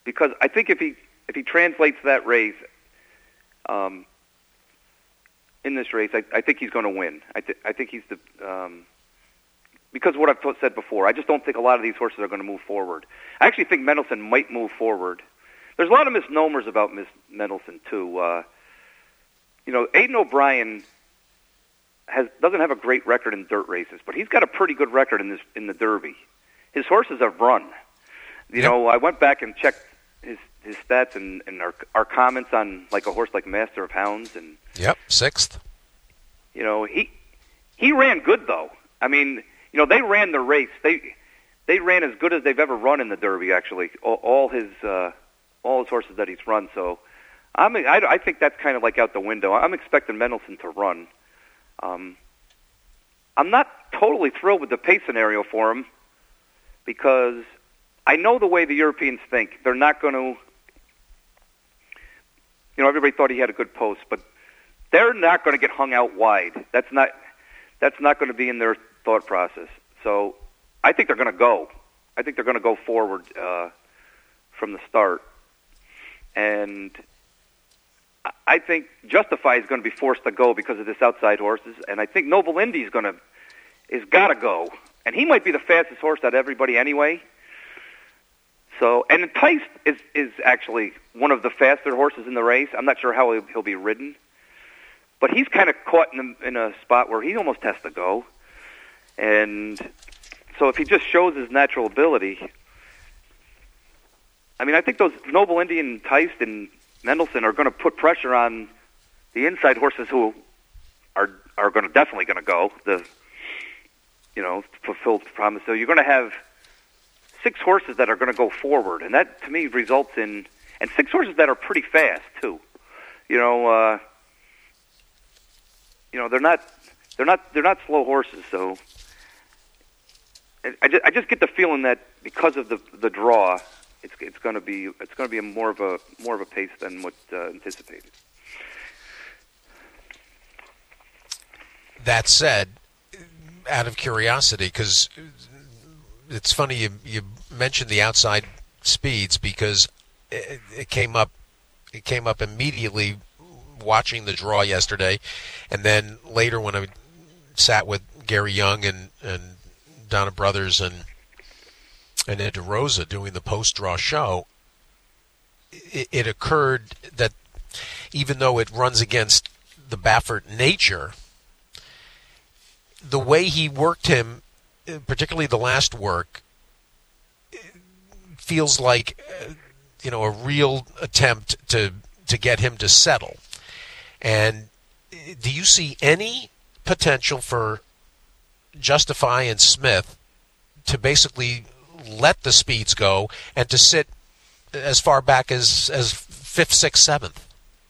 because I think if he if he translates that race um, in this race, I, I think he's going to win. I, th- I think he's the um, because of what I've said before. I just don't think a lot of these horses are going to move forward. I actually think Mendelssohn might move forward. There's a lot of misnomers about Miss Mendelssohn too. Uh, you know, Aidan O'Brien has doesn't have a great record in dirt races, but he's got a pretty good record in this in the Derby. His horses have run. You yep. know, I went back and checked his his stats and, and our our comments on like a horse like Master of Hounds and yep sixth. You know, he he ran good though. I mean, you know, they ran the race. They they ran as good as they've ever run in the Derby. Actually, all, all his uh, all his horses that he's run. So, I'm I, I think that's kind of like out the window. I'm expecting Mendelssohn to run. Um, I'm not totally thrilled with the pace scenario for him because I know the way the Europeans think. They're not going to, you know, everybody thought he had a good post, but they're not going to get hung out wide. That's not, that's not going to be in their thought process. So I think they're going to go. I think they're going to go forward uh, from the start. And I think Justify is going to be forced to go because of this outside horses, and I think Noble Indy is going to is got to go, and he might be the fastest horse out of everybody anyway. So, and Enticed is is actually one of the faster horses in the race. I'm not sure how he'll, he'll be ridden, but he's kind of caught in a, in a spot where he almost has to go, and so if he just shows his natural ability, I mean, I think those Noble Indy and Enticed and Mendelssohn are going to put pressure on the inside horses who are are going to definitely going to go. The you know fulfilled promise. So you're going to have six horses that are going to go forward, and that to me results in and six horses that are pretty fast too. You know, uh, you know they're not they're not they're not slow horses. So I just, I just get the feeling that because of the the draw. It's it's going to be it's going to be a more of a more of a pace than what uh, anticipated. That said, out of curiosity, because it's funny you you mentioned the outside speeds because it, it came up it came up immediately watching the draw yesterday, and then later when I sat with Gary Young and and Donna Brothers and. and Ed DeRosa doing the post-draw show, it, it occurred that even though it runs against the Baffert nature, the way he worked him, particularly the last work, feels like, you know, a real attempt to, to get him to settle. And do you see any potential for Justify and Smith to basically let the speeds go and to sit as far back as as fifth, sixth, seventh?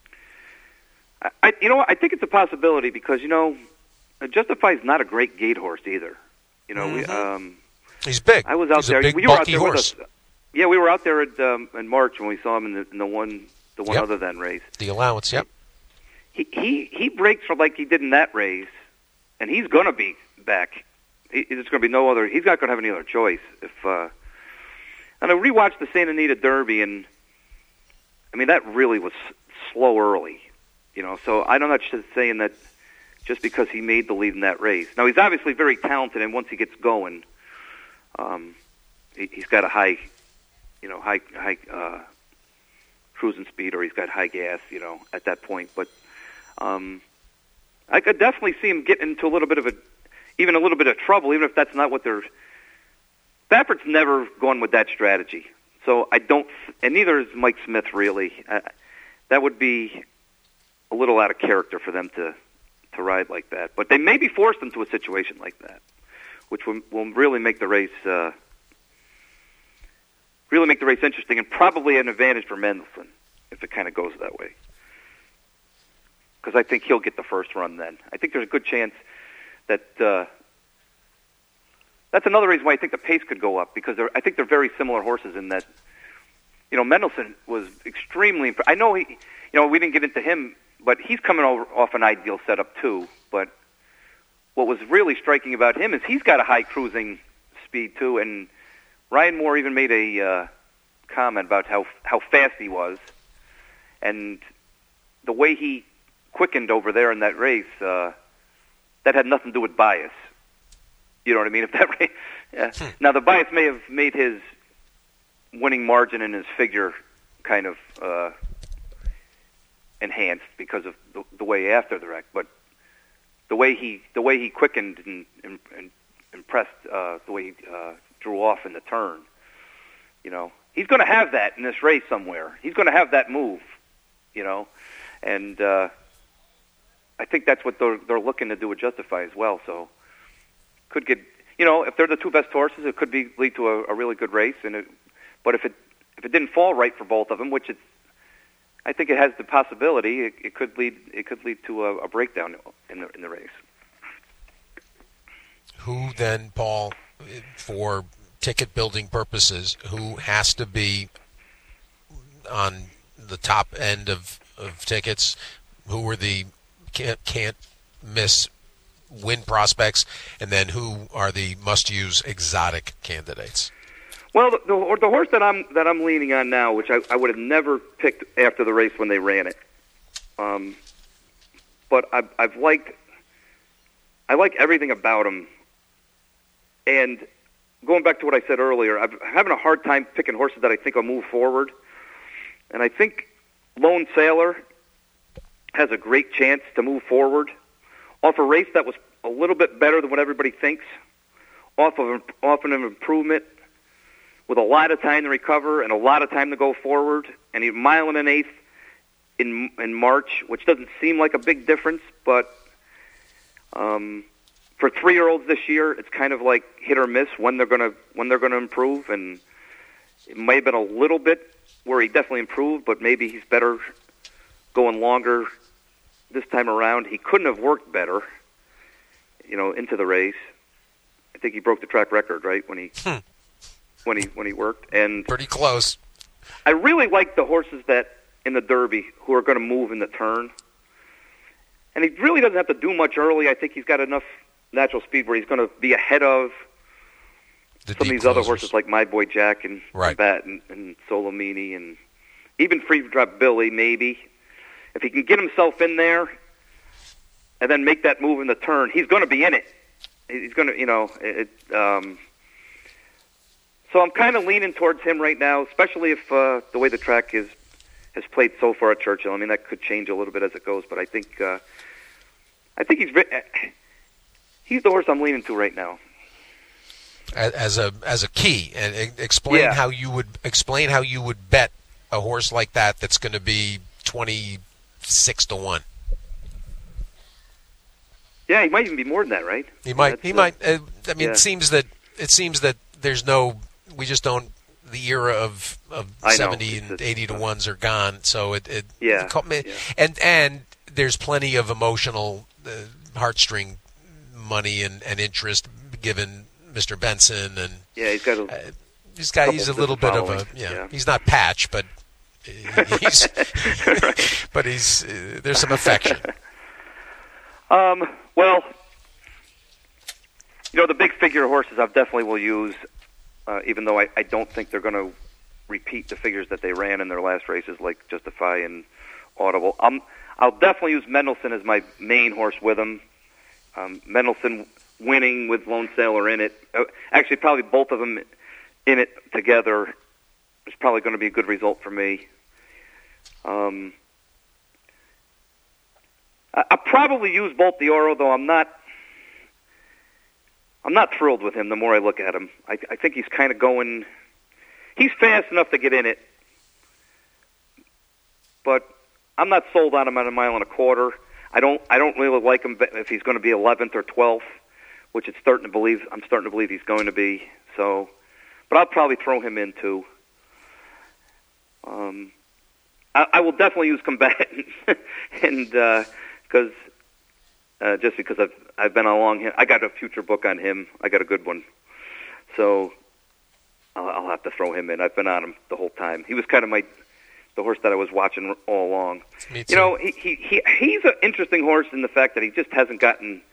I, you know, I think it's a possibility because you know, Justify is not a great gate horse either. You know, mm-hmm. we, um, he's big. I was out he's there. A big, you were out bulky there horse. with us. Yeah, we were out there at, um, in March when we saw him in the, in the one the one yep. other than race. The allowance. Yep. He he he breaks for like he did in that race, and he's going to be back. He, there's going to be no other. He's not going to have any other choice. If uh, and I rewatched the Santa Anita Derby, and I mean that really was slow early, you know. So I'm not just saying that just because he made the lead in that race. Now he's obviously very talented, and once he gets going, um, he, he's got a high, you know, high high uh, cruising speed, or he's got high gas, you know, at that point. But um, I could definitely see him get into a little bit of a even a little bit of trouble, even if that's not what they're... Baffert's never gone with that strategy. So I don't... And neither is Mike Smith, really. Uh, that would be a little out of character for them to, to ride like that. But they may be forced into a situation like that, which will, will really make the race... Uh, really make the race interesting and probably an advantage for Mendelssohn if it kind of goes that way. Because I think he'll get the first run then. I think there's a good chance... That uh, that's another reason why I think the pace could go up because I think they're very similar horses in that. You know, Mendelssohn was extremely. Imp- I know he, you know, we didn't get into him, but he's coming over off an ideal setup too. But what was really striking about him is he's got a high cruising speed too, and Ryan Moore even made a uh, comment about how how fast he was, and the way he quickened over there in that race. Uh, that had nothing to do with bias. You know what I mean? If that race, yeah. hmm. Now the bias may have made his winning margin in his figure kind of uh, enhanced because of the, the way after the wreck, but the way he the way he quickened and, and, and impressed, uh, the way he uh, drew off in the turn. You know, he's going to have that in this race somewhere. He's going to have that move. You know, and uh, I think that's what they're they're looking to do with Justify as well. So could get, you know, if they're the two best horses, it could be lead to a, a really good race. And it, but if it if it didn't fall right for both of them, which it's, I think it has the possibility, it, it could lead it could lead to a, a breakdown in the in the race. Who then, Paul, for ticket building purposes, who has to be on the top end of, of tickets? Who are the can't can't miss win prospects, and then who are the must use exotic candidates? Well, the, the, the horse that I'm that I'm leaning on now, which I, I would have never picked after the race when they ran it, um, but I've, I've liked I like everything about him. And going back to what I said earlier, I'm having a hard time picking horses that I think will move forward. And I think Lone Sailor has a great chance to move forward off a race that was a little bit better than what everybody thinks, off of off an improvement with a lot of time to recover and a lot of time to go forward, and a mile and an eighth in in March, which doesn't seem like a big difference, but um, for three-year-olds this year, it's kind of like hit or miss when they're gonna when they're gonna improve, and it may have been a little bit where he definitely improved, but maybe he's better going longer this time around. He couldn't have worked better, you know, into the race. I think he broke the track record, right, when he hmm. when he when he worked, and pretty close. I really like the horses that in the Derby who are going to move in the turn, and he really doesn't have to do much early. I think he's got enough natural speed where he's going to be ahead of the some of these closers. Other horses like My Boy Jack and right. Bat and, and Solomini and even Free Drop Billy, maybe. If he can get himself in there and then make that move in the turn, he's going to be in it. He's going to, you know, it. Um, so I'm kind of leaning towards him right now, especially if uh, the way the track is has played so far at Churchill. I mean, that could change a little bit as it goes, but I think uh, I think he's he's the horse I'm leaning to right now. As a as a key, and explain yeah. how you would explain how you would bet a horse like that that's going to be twenty-six to one. Yeah, he might even be more than that, right? He might. That's, he uh, might. Uh, I mean, yeah. it seems that it seems that there's no. We just don't. The era of of I seventy know. and eighty to ones are gone. So it. it yeah. It caught me, yeah. And and there's plenty of emotional uh, heartstring money and, and interest given Mister Benson, and yeah, he's got a. Uh, He's got. He's a little bit of a. Yeah, yeah. He's not Patch, but he's. right. But he's. Uh, there's some affection. Um. Well, you know, the big figure horses I definitely will use, uh, even though I, I don't think they're going to repeat the figures that they ran in their last races, like Justify and Audible. Um, I'll definitely use Mendelssohn as my main horse with him. Um, Mendelssohn winning with Lone Sailor in it. Uh, actually, probably both of them in it together is probably going to be a good result for me. Um, I, I'll probably use Bolt the Oro, though I'm not. I'm not thrilled with him. The more I look at him, I, I think he's kind of going. He's fast enough to get in it, but I'm not sold on him at a mile and a quarter. I don't. I don't really like him if he's going to be eleventh or twelfth, which it's starting to believe. I'm starting to believe he's going to be. So, but I'll probably throw him in too. Um, I, I will definitely use Combatant, and because uh, uh, just because I've I've been along him, I got a future book on him. I got a good one, so I'll, I'll have to throw him in. I've been on him the whole time. He was kind of my the horse that I was watching all along. Me too. You know, he he, he he's an interesting horse in the fact that he just hasn't gotten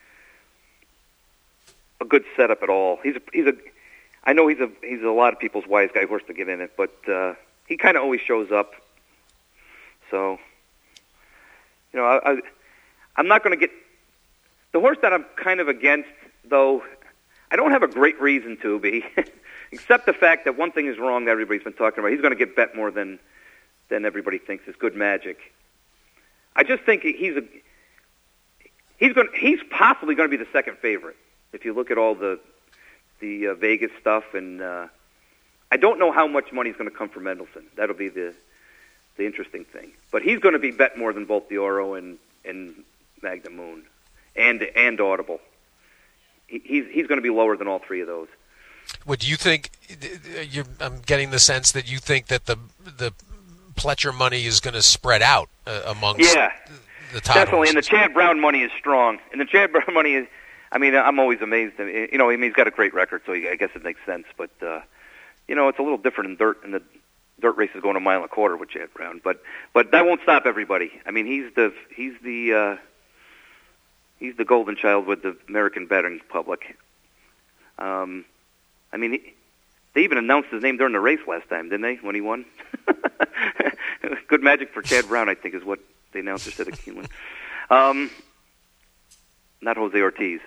a good setup at all. He's a, he's a I know he's a he's a lot of people's wise guy horse to get in it, but uh, he kind of always shows up. So, you know, I, I, I'm not going to get the horse that I'm kind of against, though. I don't have a great reason to be, except the fact that one thing is wrong that everybody's been talking about. He's going to get bet more than than everybody thinks. Is Good Magic. I just think he's a he's going he's possibly going to be the second favorite if you look at all the the uh, Vegas stuff, and uh, I don't know how much money is going to come from Mendelssohn. That'll be the the interesting thing. But he's going to be bet more than both the Oro and and Magnum Moon, and and Audible. He, he's he's going to be lower than all three of those. What do you think? You're, I'm getting the sense that you think that the the Pletcher money is going to spread out uh, amongst yeah, the top definitely. horses. And the Chad Brown money is strong. And the Chad Brown money is, I mean, I'm always amazed. You know, I mean, he's got a great record, so I guess it makes sense. But uh, you know, it's a little different in dirt. In the dirt races going a mile and a quarter with Chad Brown. But but that won't stop everybody. I mean, he's the he's the uh, he's the golden child with the American betting public. Um, I mean, he, they even announced his name during the race last time, didn't they? When he won. Good Magic for Chad Brown, I think, is what the announcer said at Keeneland. Um, not Jose Ortiz.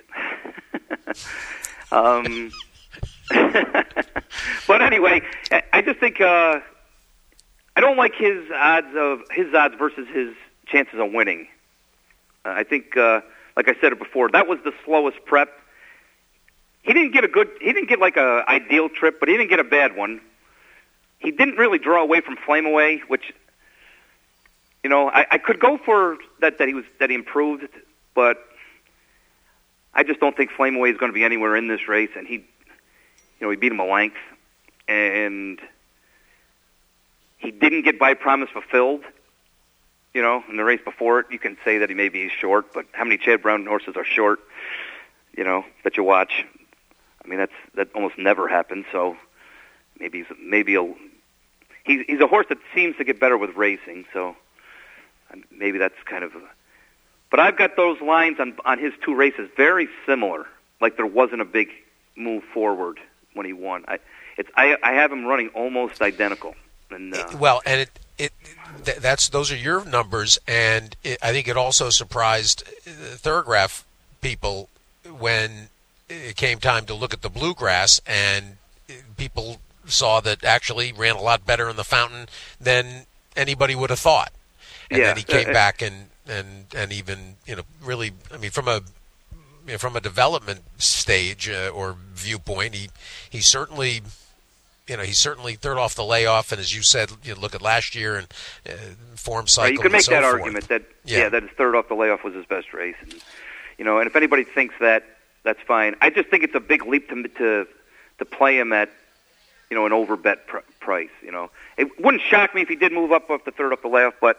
um, but anyway, I just think uh, I don't like his odds of his odds versus his chances of winning. Uh, I think, uh, like I said it before, that was the slowest prep. He didn't get a good. He didn't get like a ideal trip, but he didn't get a bad one. He didn't really draw away from Flame Away, which, you know, I, I could go for that. That he was that he improved, but I just don't think Flame Away is going to be anywhere in this race. And he, you know, he beat him a length, and he didn't get By Promise fulfilled. You know, in the race before it, you can say that he maybe is short, but how many Chad Brown horses are short? You know, that you watch. I mean, that's that almost never happens. So maybe he's maybe a he's he's a horse that seems to get better with racing. So maybe that's kind of. A, but I've got those lines on on his two races very similar. Like there wasn't a big move forward when he won. I it's I I have him running almost identical. And uh, well, and it it th- that's those are your numbers, and it, I think it also surprised Thorograph people when it came time to look at the Bluegrass, and people saw that actually ran a lot better in the Fountain than anybody would have thought. And yeah. then he came back and, and, and even, you know, really, I mean, from a you know, from a development stage uh, or viewpoint, he he certainly, you know, he's certainly third off the layoff, and as you said, you know, look at last year and uh, form cycle. Right, you could make so that forth. argument that yeah. yeah, that his third off the layoff was his best race, and you know, and if anybody thinks that, that's fine. I just think it's a big leap to to to play him at, you know, an overbet pr- price. You know, it wouldn't shock me if he did move up off the third off the layoff, but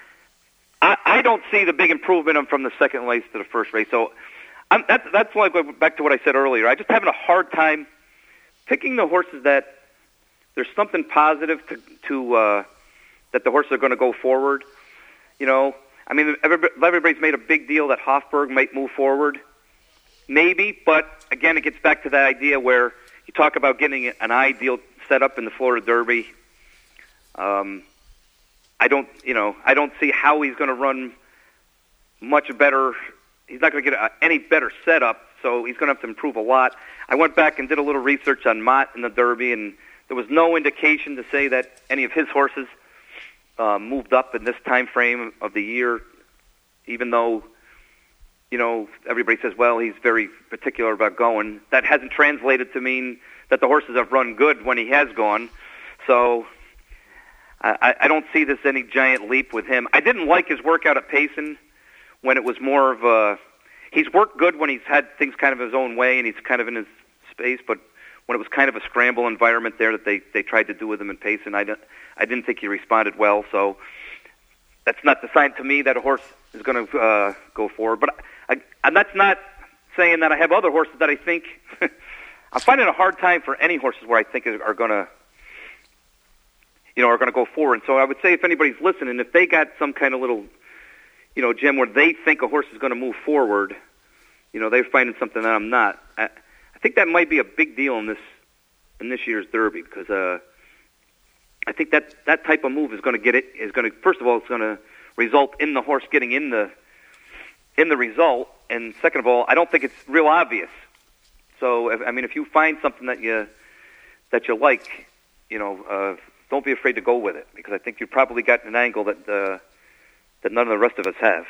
I, I don't see the big improvement from the second race to the first race. So I'm, that's that's like back to what I said earlier. I just having a hard time picking the horses that there's something positive to to uh, that the horses are going to go forward. You know, I mean, everybody's made a big deal that Hofburg might move forward. Maybe, but again, it gets back to that idea where you talk about getting an ideal setup in the Florida Derby. Um, I don't, you know, I don't see how he's going to run much better. He's not going to get a, any better setup, so he's going to have to improve a lot. I went back and did a little research on Mott in the Derby, and there was no indication to say that any of his horses uh, moved up in this time frame of the year, even though, you know, everybody says, well, he's very particular about going. That hasn't translated to mean that the horses have run good when he has gone. So I, I don't see this any giant leap with him. I didn't like his workout at Payson when it was more of a – he's worked good when he's had things kind of his own way and he's kind of in his space, but when it was kind of a scramble environment there that they, they tried to do with him in Payson, I, I didn't think he responded well. So that's not the sign to me that a horse is going to uh, go forward. But I, and that's not saying that I have other horses that I think I'm finding a hard time for any horses where I think are going to, you know, are going to go forward. And so I would say if anybody's listening, if they got some kind of little, you know, Jim, where they think a horse is going to move forward, you know, they're finding something that I'm not. I, I think that might be a big deal in this in this year's Derby because, uh, I think that that type of move is going to get it. Is going to first of all, it's going to result in the horse getting in the in the result, and second of all, I don't think it's real obvious. So, if, I mean, if you find something that you that you like, you know, uh, don't be afraid to go with it, because I think you've probably got an angle that uh, that none of the rest of us have.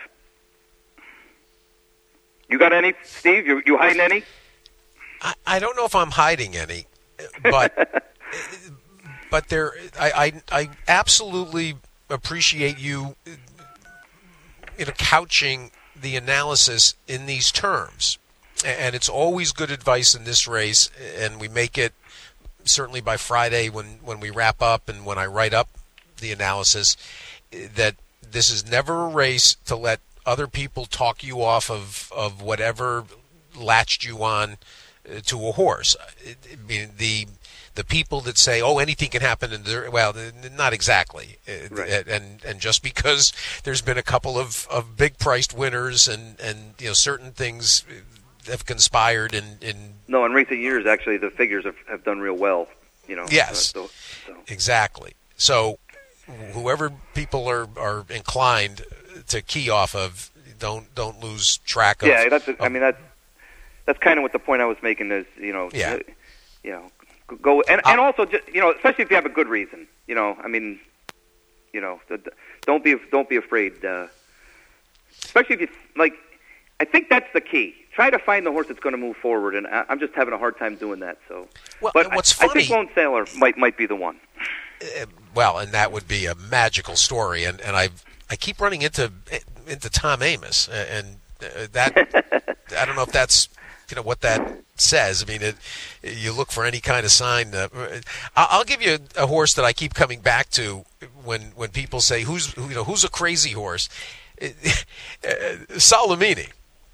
You got any, Steve? You you hiding any? I, I don't know if I'm hiding any, but but there, I, I I absolutely appreciate you, you know, couching the analysis in these terms, and it's always good advice in this race, and we make it certainly by Friday when, when we wrap up and when I write up the analysis, that this is never a race to let other people talk you off of, of whatever latched you on to a horse. I mean, the the people that say, "Oh, anything can happen," and well, not exactly. Right. And and just because there's been a couple of, of big priced winners and, and you know certain things have conspired in, in no in recent years, actually the figures have, have done real well. You know. Yes. Uh, so, so. Exactly. So whoever people are, are inclined to key off of, don't don't lose track of. Yeah, that's. A, of, I mean that's that's kind of what the point I was making is. You know. Yeah. Uh, you know. Go and and also just, you know, especially if you have a good reason. You know, I mean, you know, don't be don't be afraid. Uh, especially if you like, I think that's the key. Try to find the horse that's going to move forward, and I, I'm just having a hard time doing that. So, well, but what's I, funny, I think Lone Sailor might might be the one. Uh, well, and that would be a magical story, and and I I keep running into into Tom Amoss, and uh, that I don't know if that's. You know what that says. I mean, it, you look for any kind of sign. Uh, I'll give you a horse that I keep coming back to when when people say who's you know who's a crazy horse. Solomini.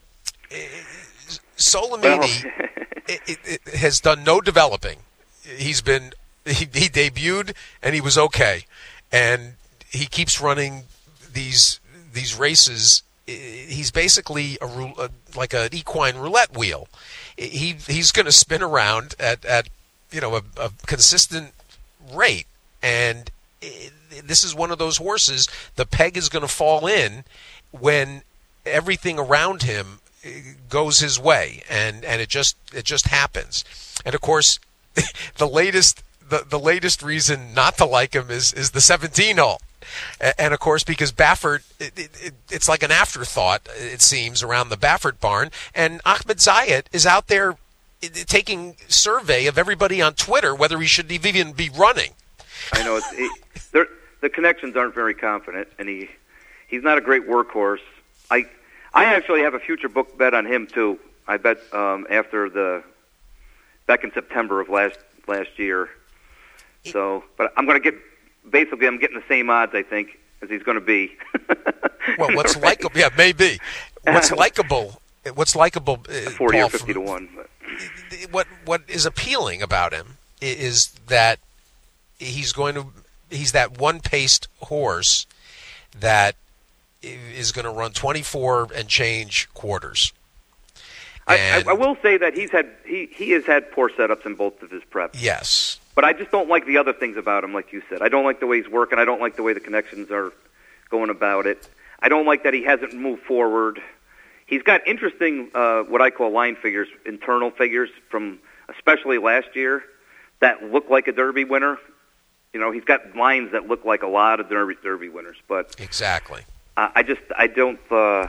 Solomini Well. it, it, it has done no developing. He's been he, he debuted and he was okay, and he keeps running these these races. He's basically a, a like an equine roulette wheel. He he's going to spin around at, at you know a, a consistent rate, and it, this is one of those horses. The peg is going to fall in when everything around him goes his way, and, and it just it just happens. And of course, the latest the, the latest reason not to like him is is the seventeen hole. And, of course, because Baffert, it, it, it's like an afterthought, it seems, around the Baffert barn. And Ahmed Zayat is out there taking survey of everybody on Twitter whether he should even be running. I know. It's, it, the connections aren't very confident, and he he's not a great workhorse. I I actually have a future book bet on him, too. I bet um, after the back in September of last last year. So, but I'm going to get... Basically, I'm getting the same odds, I think, as he's going to be. Well, what's right. likable? Yeah, maybe. What's likable? What's likable? Uh, Forty Paul, or fifty from, to one. But. What What is appealing about him is that he's going to he's that one-paced horse that is going to run twenty-four and change quarters. And I, I, I will say that he's had he, he has had poor setups in both of his preps. Yes. But I just don't like the other things about him, like you said. I don't like the way he's working. I don't like the way the connections are going about it. I don't like that he hasn't moved forward. He's got interesting, uh, what I call line figures, internal figures from especially last year that look like a Derby winner. You know, he's got lines that look like a lot of Derby Derby winners. But exactly. Uh, I just I don't. Uh,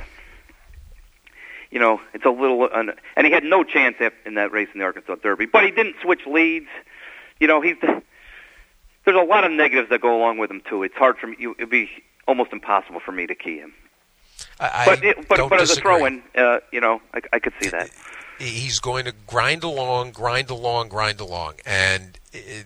you know, it's a little, uh, and he had no chance in that race in the Arkansas Derby. But he didn't switch leads. You know, he's there's a lot of negatives that go along with him too. It's hard for me. It'd be almost impossible for me to key him. I, but it, but, don't but as a disagree. throw-in, uh, you know, I, I could see that. He's going to grind along, grind along, grind along, and it,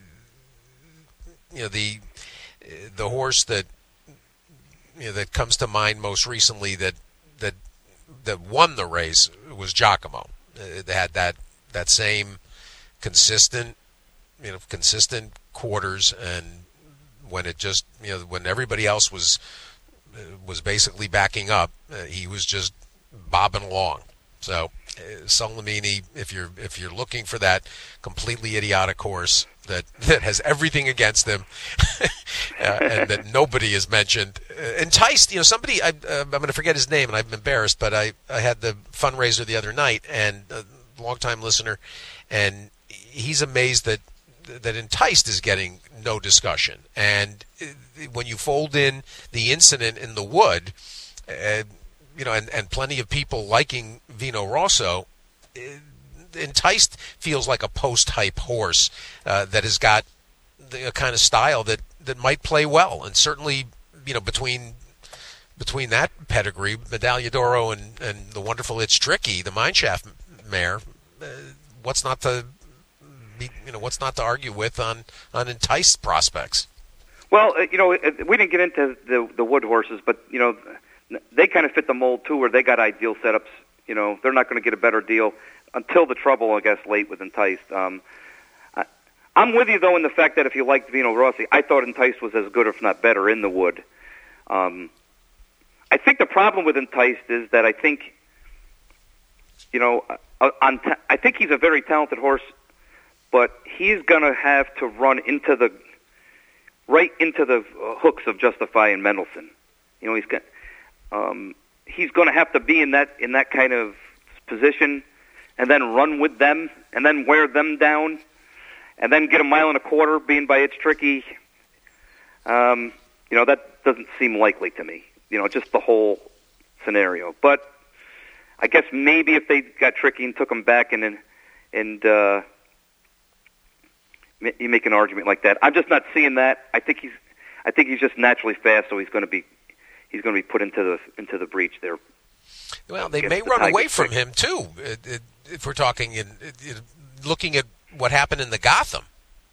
you know the the horse that you know that comes to mind most recently that that that won the race was Giacomo. Uh, they had that that same consistent. You know, consistent quarters, and when it just, you know, when everybody else was uh, was basically backing up, uh, he was just bobbing along. So uh, Solimini, if you're if you're looking for that completely idiotic horse that, that has everything against him, uh, and that nobody has mentioned, uh, enticed. You know, somebody I, uh, I'm going to forget his name, and I'm embarrassed, but I, I had the fundraiser the other night, and a longtime listener, and he's amazed that that Enticed is getting no discussion. And when you fold in the incident in the Wood, uh, you know, and, and plenty of people liking Vino Rosso, uh, Enticed feels like a post-hype horse uh, that has got the kind of style that, that might play well. And certainly, you know, between between that pedigree, Medaglia d'Oro and, and the wonderful It's Tricky, the Mineshaft mare, uh, what's not to you know what's not to argue with on, on Enticed prospects? Well, uh, you know, we didn't get into the the Wood horses, but you know, they kind of fit the mold too, where they got ideal setups. You know, they're not going to get a better deal until the trouble, I guess, late with Enticed. Um, I, I'm with you though in the fact that if you liked Vino Rossi, I thought Enticed was as good, if not better, in the Wood. Um, I think the problem with Enticed is that I think, you know, uh, on ta- I think he's a very talented horse. But he's going to have to run into the right into the uh, hooks of Justify and Mendelssohn. You know, he's got um, he's going to have to be in that in that kind of position, and then run with them, and then wear them down, and then get a mile and a quarter, being by It's Tricky. Um, you know, that doesn't seem likely to me. You know, just the whole scenario. But I guess maybe if they got tricky and took him back and and. and uh, you make an argument like that. I'm just not seeing that. I think he's, I think he's just naturally fast, so he's going to be, he's going to be put into the into the breach there. Well, they may run away from him too, if we're talking in looking at what happened in the Gotham.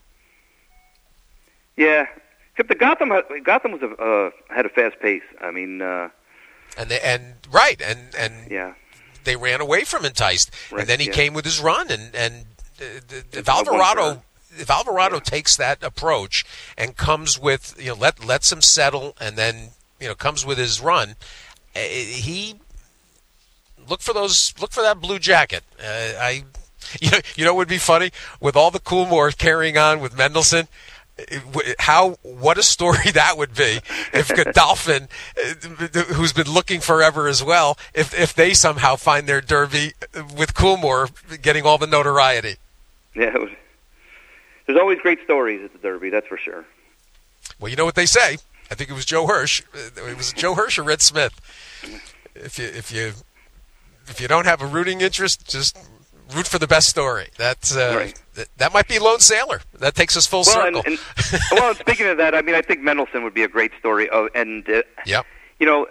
Yeah, except the Gotham, Gotham was a uh, had a fast pace. I mean, uh, and they, and right, and and yeah, they ran away from Enticed, right, and then he yeah. came with his run, and and uh, if Alvarado. If Alvarado yeah. takes that approach and comes with, you know, let lets him settle, and then, you know, comes with his run, uh, he look for those look for that blue jacket. Uh, I, you know, you know, what would be funny with all the Coolmore carrying on with Mendelssohn. How what a story that would be if Godolphin, who's been looking forever as well, if if they somehow find their Derby with Coolmore getting all the notoriety. Yeah. It was- There's always great stories at the Derby, that's for sure. Well, you know what they say. I think it was Joe Hirsch. It was Joe Hirsch or Red Smith. If you if you if you don't have a rooting interest, just root for the best story. That's uh, right. that, that might be Lone Sailor. That takes us full well, circle. And, and, well, and speaking of that, I mean, I think Mendelssohn would be a great story. Oh, and uh, yep. you know,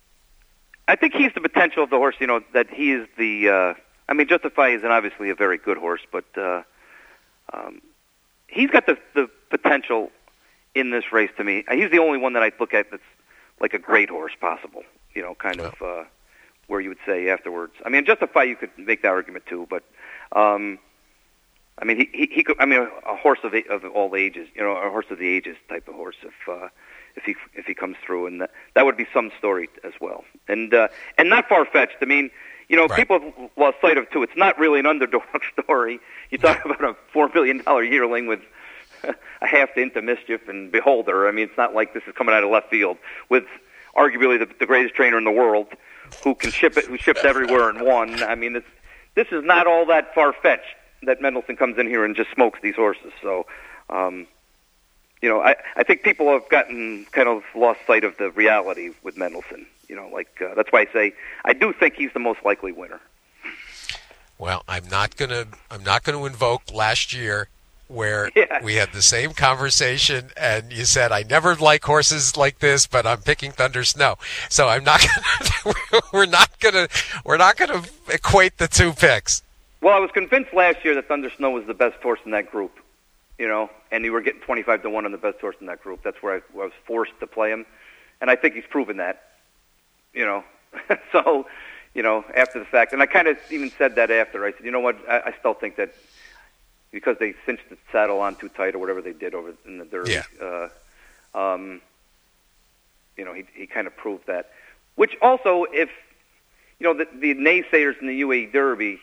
I think he's the potential of the horse. You know, that he is the. Uh, I mean, Justify is an obviously a very good horse, but. Uh, um, He's got the the potential in this race to me. He's the only one that I look at that's like a great horse possible. You know, kind of uh, where you would say afterwards. I mean, Justify you could make that argument too, but um, I mean, he, he he could. I mean, a, a horse of of all ages. You know, a horse of the ages type of horse. If uh, if he if he comes through, and that, that would be some story as well. And uh, and not far fetched. I mean. You know, right. People have lost sight of it, too. It's not really an underdog story. You talk about a four million dollars yearling with a half to Into Mischief and Beholder. I mean, it's not like this is coming out of left field with arguably the, the greatest trainer in the world who can ship it, who ships everywhere and won. I mean, it's, this is not all that far-fetched that Mendelssohn comes in here and just smokes these horses. So, um, you know, I, I think people have gotten kind of lost sight of the reality with Mendelssohn. You know, like uh, that's why I say I do think he's the most likely winner. Well, I'm not gonna I'm not gonna invoke last year where yeah. we had the same conversation and you said I never like horses like this, but I'm picking Thunder Snow. So I'm not gonna we're not gonna we're not gonna equate the two picks. Well, I was convinced last year that Thunder Snow was the best horse in that group. You know, and you were getting twenty-five to one on the best horse in that group. That's where I, where I was forced to play him, and I think he's proven that. You know, so, you know, after the fact, and I kind of even said that after. I said, you know what, I, I still think that because they cinched the saddle on too tight or whatever they did over in the Derby, yeah. uh, um, you know, he he kind of proved that. Which also, if, you know, the, the naysayers in the U A E Derby,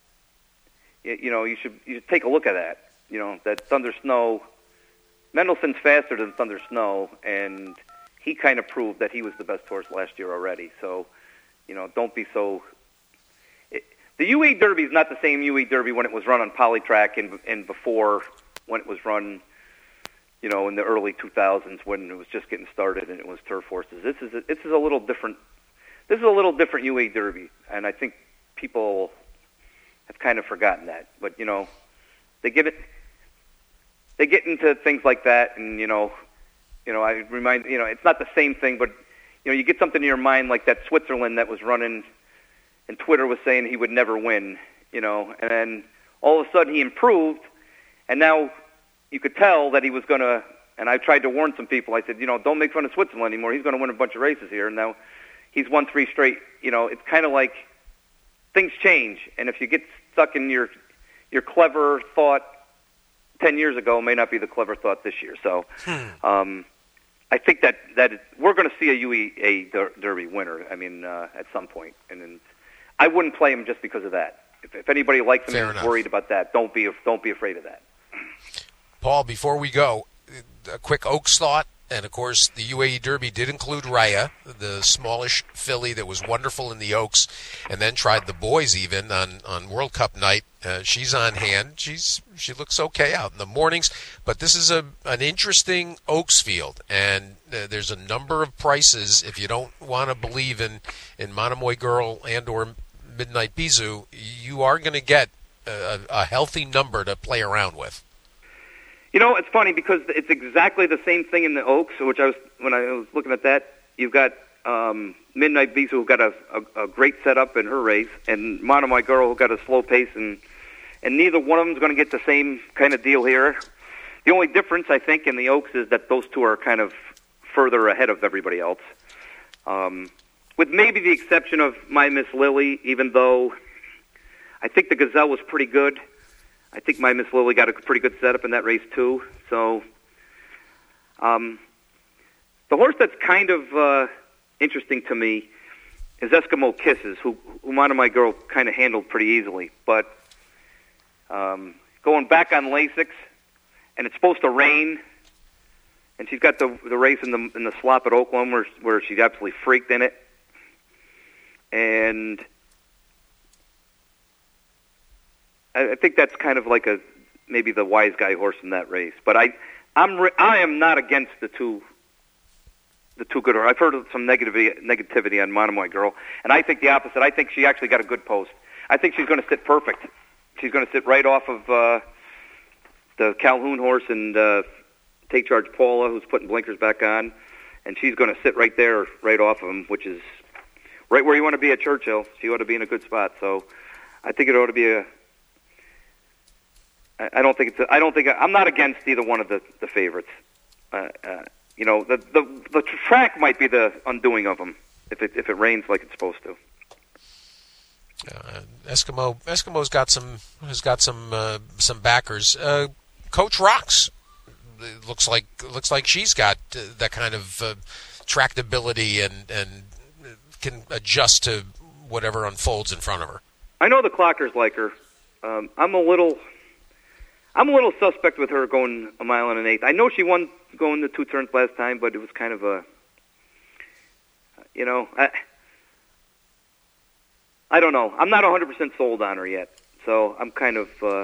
you, you know, you should you should take a look at that. You know, that Thunder Snow, Mendelssohn's faster than Thunder Snow, and he kind of proved that he was the best horse last year already. So, you know, don't be so. It, the U A E Derby is not the same U A E Derby when it was run on Polytrack and and before when it was run, you know, in the early two thousands when it was just getting started and it was turf horses. This is a, this is a little different. This is a little different U A E Derby, and I think people have kind of forgotten that. But you know, they get it. They get into things like that, and you know, you know, I remind you know, it's not the same thing, but you know, you get something in your mind like that Switzerland that was running, and Twitter was saying he would never win, you know, and then all of a sudden he improved, and now you could tell that he was going to. And I tried to warn some people. I said, you know, don't make fun of Switzerland anymore. He's going to win a bunch of races here, and now he's won three straight. You know, it's kind of like things change, and if you get stuck in your your clever thought ten years ago may not be the clever thought this year. So hmm. um, I think that, that it, we're going to see a U A E der- Derby winner, I mean, uh, at some point. And, and I wouldn't play him just because of that. If, if anybody likes him and is worried about that, don't be don't be afraid of that. Paul, before we go, a quick Oaks thought. And, of course, the U A E Derby did include Raya, the smallish filly that was wonderful in the Oaks, and then tried the boys even on, on World Cup night. Uh, she's on hand. She's She looks okay out in the mornings. But this is a an interesting Oaks field, and uh, there's a number of prices. If you don't want to believe in, in Monomoy Girl and or Midnight Bisou, you are going to get a, a healthy number to play around with. You know, it's funny because it's exactly the same thing in the Oaks, which I was when I was looking at that. You've got um, Midnight Bisou, who got a, a, a great setup in her race, and Monomoy Girl, who got a slow pace, and and neither one of them is going to get the same kind of deal here. The only difference, I think, in the Oaks is that those two are kind of further ahead of everybody else, um, with maybe the exception of My Miss Lily, even though I think the Gazelle was pretty good. I think My Miss Lily got a pretty good setup in that race, too. So um, the horse that's kind of uh, interesting to me is Eskimo Kisses, who, who Monomoy Girl kind of handled pretty easily. But um, going back on Lasix, and it's supposed to rain, and she's got the the race in the in the slop at Oakland where, where she absolutely freaked in it. And I think that's kind of like a maybe the wise guy horse in that race, but I, I'm re- I am not against the two, the two good. I've heard some negativity negativity on Monomoy Girl, and I think the opposite. I think she actually got a good post. I think she's going to sit perfect. She's going to sit right off of uh, the Calhoun horse and uh, Take Charge Paula, who's putting blinkers back on, and she's going to sit right there, right off of him, which is right where you want to be at Churchill. She ought to be in a good spot. So I think it ought to be a. I don't think it's. A, I don't think I'm not against either one of the the favorites. Uh, uh, you know, the the the track might be the undoing of them if it if it rains like it's supposed to. Uh, Eskimo Eskimo's got some has got some uh, some backers. Uh, Coach Rocks looks like looks like she's got uh, that kind of uh, tractability and and can adjust to whatever unfolds in front of her. I know the clockers like her. Um, I'm a little. I'm a little suspect with her going a mile and an eighth. I know she won going the two turns last time, but it was kind of a, you know, I, I don't know. I'm not one hundred percent sold on her yet, so I'm kind of, uh,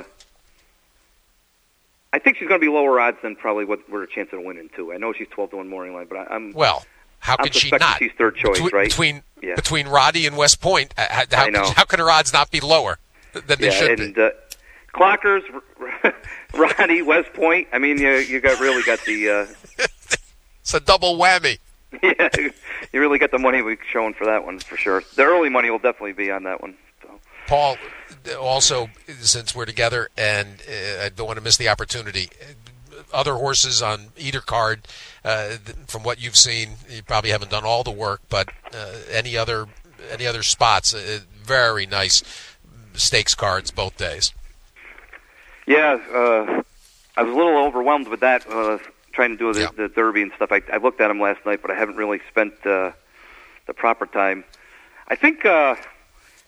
I think she's going to be lower odds than probably what we're a chance of winning too. I know she's twelve to one morning line, but I, I'm well. How I'm could she not? She's third choice, between, right? Between yeah. between Roddy and West Point, how, how, I know. Could, how can her odds not be lower than they yeah, should and, be? Uh, Clockers, Roddy, West Point. I mean, you you got really got the. Uh, it's a double whammy. Yeah, you really got the money we showing for that one for sure. The early money will definitely be on that one. So. Paul, also, since we're together, and uh, I don't want to miss the opportunity. Other horses on either card, uh, from what you've seen, you probably haven't done all the work, but uh, any other any other spots, uh, very nice stakes cards both days. Yeah, uh, I was a little overwhelmed with that, uh, trying to do the, yeah. the Derby and stuff. I, I looked at them last night, but I haven't really spent uh, the proper time. I think uh,